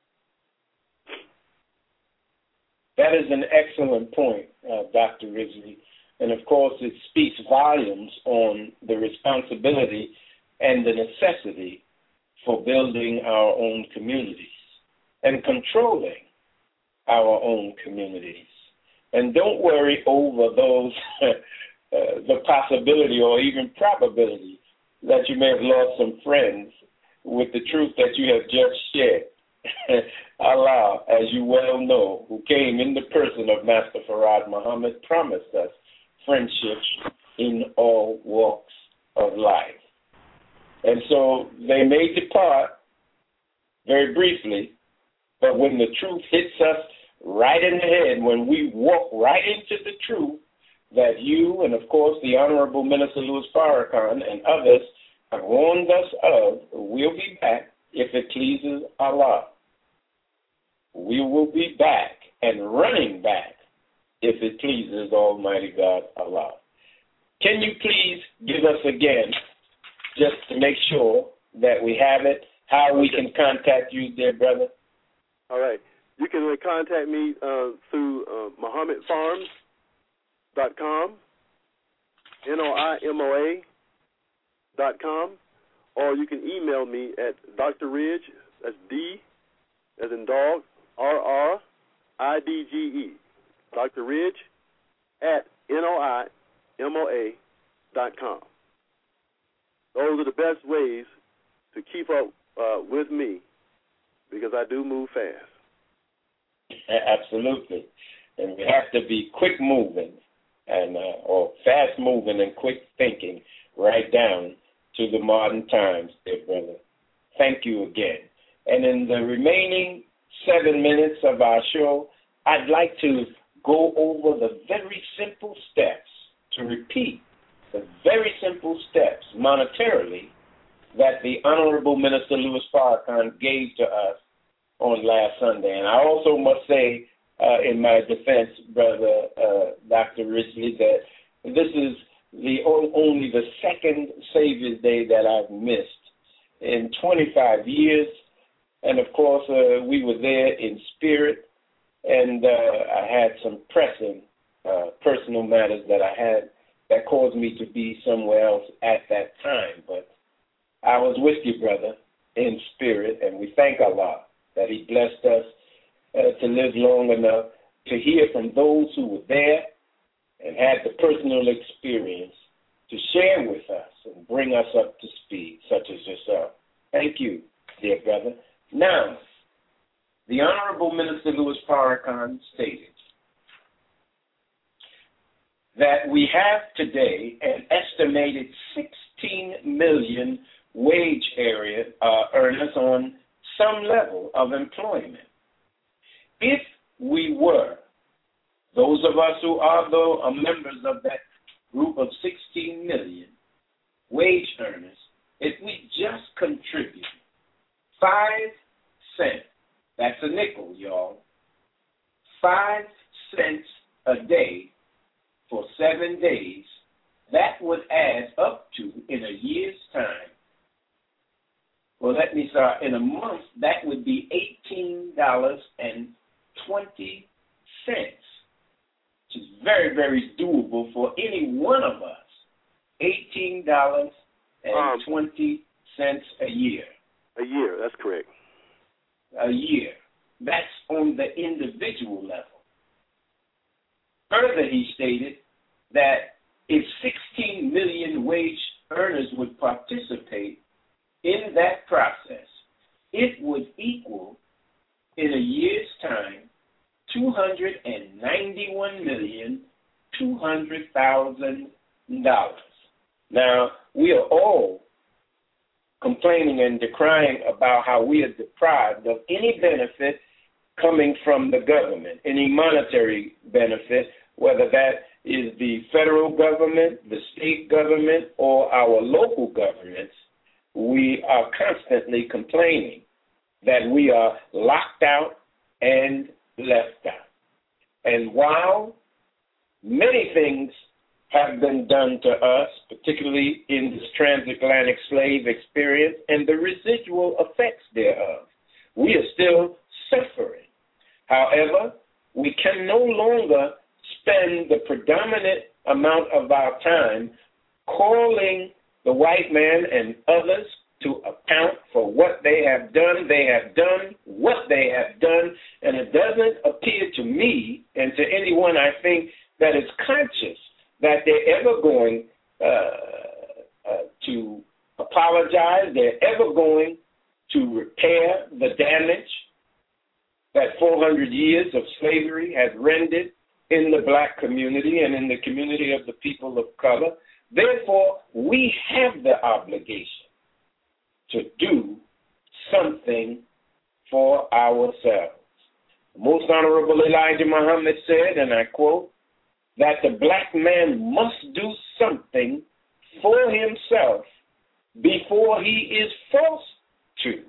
That is an excellent point, uh, Doctor Ridgely. And, of course, it speaks volumes on the responsibility and the necessity for building our own communities and controlling our own communities. And don't worry over those, uh, the possibility or even probability that you may have lost some friends with the truth that you have just shared. Allah, as you well know, who came in the person of Master Farad Muhammad, promised us friendships in all walks of life. And so they may depart very briefly, but when the truth hits us right in the head, when we walk right into the truth that you and, of course, the Honorable Minister Louis Farrakhan and others have warned us of, we'll be back if it pleases Allah. We will be back and running back if it pleases Almighty God Allah. Can you please give us again, just to make sure that we have it, how we can contact you, dear brother? All right. You can contact me uh, through uh, Muhammad Farms dot com, N O I M O A dot com, or you can email me at Doctor Ridge, that's D as in dog, R R I D G E, Doctor Ridge at N O I M O A dot com. Those are the best ways to keep up uh, with me because I do move fast. Absolutely. And we have to be quick moving and uh, or fast moving and quick thinking right down to the modern times, dear brother. Thank you again. And in the remaining seven minutes of our show, I'd like to go over the very simple steps, to repeat the very simple steps monetarily that the Honorable Minister Louis Farrakhan gave to us on last Sunday. And I also must say, uh, in my defense, Brother uh, Doctor Ridgely, that this is the only the second Savior's Day that I've missed in twenty-five years. And, of course, uh, we were there in spirit, and uh, I had some pressing uh, personal matters that I had that caused me to be somewhere else at that time. But I was with you, brother, in spirit, and we thank Allah that He blessed us uh, to live long enough to hear from those who were there and had the personal experience to share with us and bring us up to speed, such as yourself. Thank you, dear brother. Now, the Honorable Minister Louis Farrakhan stated, that we have today an estimated sixteen million wage area uh, earners on some level of employment. If we were, those of us who are though are members of that group of sixteen million wage earners, if we just contribute five cents, that's a nickel, y'all, five cents a day for seven days, that would add up to, in a year's time, well, let me start, in a month, that would be eighteen dollars and twenty cents, which is very, very doable for any one of us. eighteen dollars and twenty cents a year. A year, that's correct. A year. That's on the individual level. Further, he stated that if sixteen million wage earners would participate in that process, it would equal, in a year's time, two hundred ninety-one million two hundred thousand dollars. Now, we are all complaining and decrying about how we are deprived of any benefit coming from the government, any monetary benefit, whether that is the federal government, the state government, or our local governments. We are constantly complaining that we are locked out and left out. And while many things have been done to us, particularly in this transatlantic slave experience and the residual effects thereof, we are still suffering. However, we can no longer spend the predominant amount of our time calling the white man and others to account for what they have done. They have done what they have done, and it doesn't appear to me and to anyone, I think, that is conscious that they're ever going uh, uh, to apologize, they're ever going to repair the damage that four hundred years of slavery has rendered in the black community and in the community of the people of color. Therefore, we have the obligation to do something for ourselves. Most Honorable Elijah Muhammad said, and I quote, that the black man must do something for himself before he is forced to.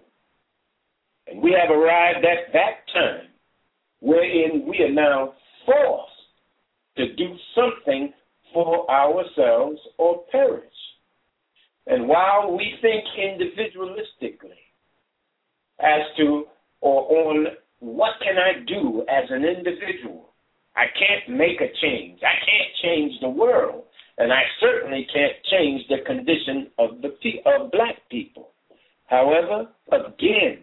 And we have arrived at that time wherein we are now forced to do something for ourselves or perish. And while we think individualistically as to or on what can I do as an individual, I can't make a change. I can't change the world, and I certainly can't change the condition of the of black people. However, again,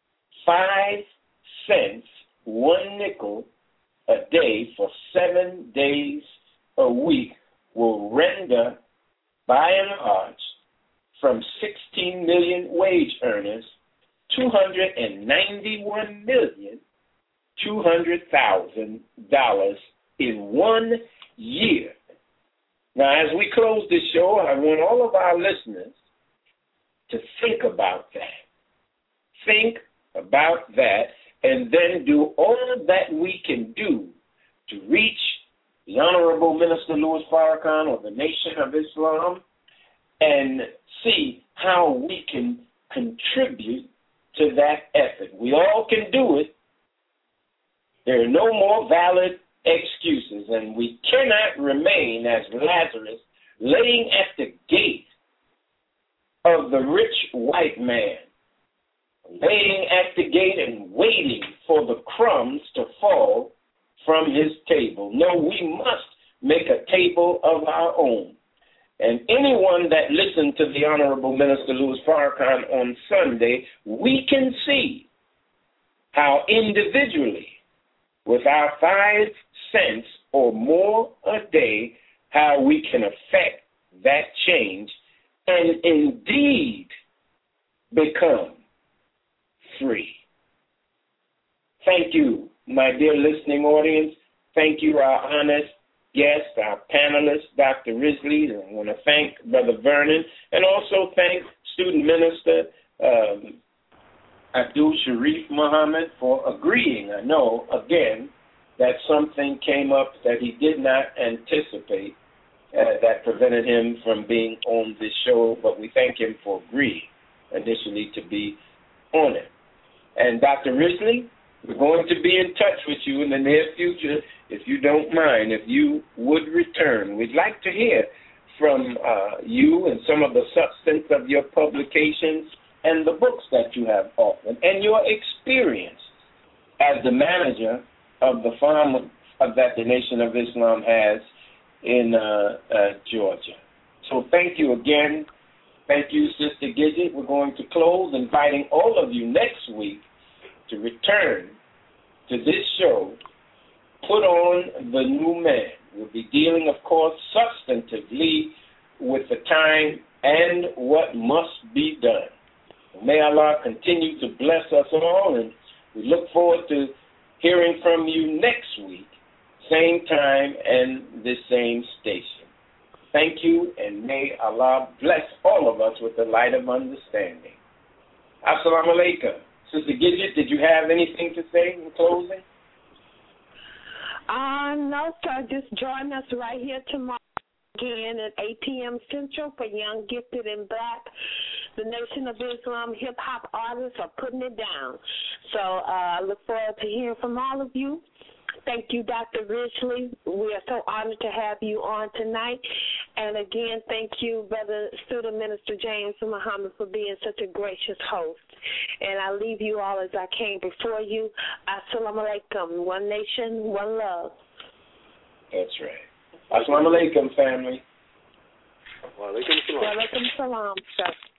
five cents, one nickel a day for seven days a week will render, by and large, from sixteen million wage earners, two hundred ninety-one million two hundred thousand dollars in one year. Now, as we close this show, I want all of our listeners to think about that. Think about that, and then do all that we can do to reach the Honorable Minister Louis Farrakhan or the Nation of Islam and see how we can contribute to that effort. We all can do it. There are no more valid excuses, and we cannot remain as Lazarus laying at the gate of the rich white man, laying at the gate and waiting for the crumbs to fall from his table. No, we must make a table of our own. And anyone that listened to the Honorable Minister Louis Farrakhan on Sunday, we can see how individually, with our five cents or more a day, how we can affect that change and indeed become free. Thank you, my dear listening audience. Thank you, our honest guest, our panelist, Doctor Risley. I want to thank Brother Vernon and also thank student minister um, Abdul Sharif Muhammad for agreeing. I know, again, that something came up that he did not anticipate uh, that prevented him from being on this show, but we thank him for agreeing initially to be on it. And Doctor Risley, we're going to be in touch with you in the near future, if you don't mind, if you would return. We'd like to hear from uh, you and some of the substance of your publications and the books that you have offered and your experience as the manager of the farm of that the Nation of Islam has in uh, uh, Georgia. So thank you again. Thank you, Sister Gidget. We're going to close, inviting all of you next week to return to this show, Put On the New Man. We'll be dealing, of course, substantively with the time and what must be done. May Allah continue to bless us all, and we look forward to hearing from you next week, same time and the same station. Thank you, and may Allah bless all of us with the light of understanding. Assalamu alaikum. Sister Gidget, did you have anything to say in closing? Uh, no, sir. Just join us right here tomorrow again at eight p.m. Central for Young, Gifted, and Black. The Nation of Islam hip-hop artists are putting it down. So I uh, look forward to hearing from all of you. Thank you, Doctor Risley. We are so honored to have you on tonight. And again, thank you, Brother Student Minister James Muhammad, for being such a gracious host. And I leave you all as I came before you. Assalamu alaikum. One nation, one love. That's right. Assalamu alaikum, family. Wa alaikum salam. Wa alaikum salam, sir.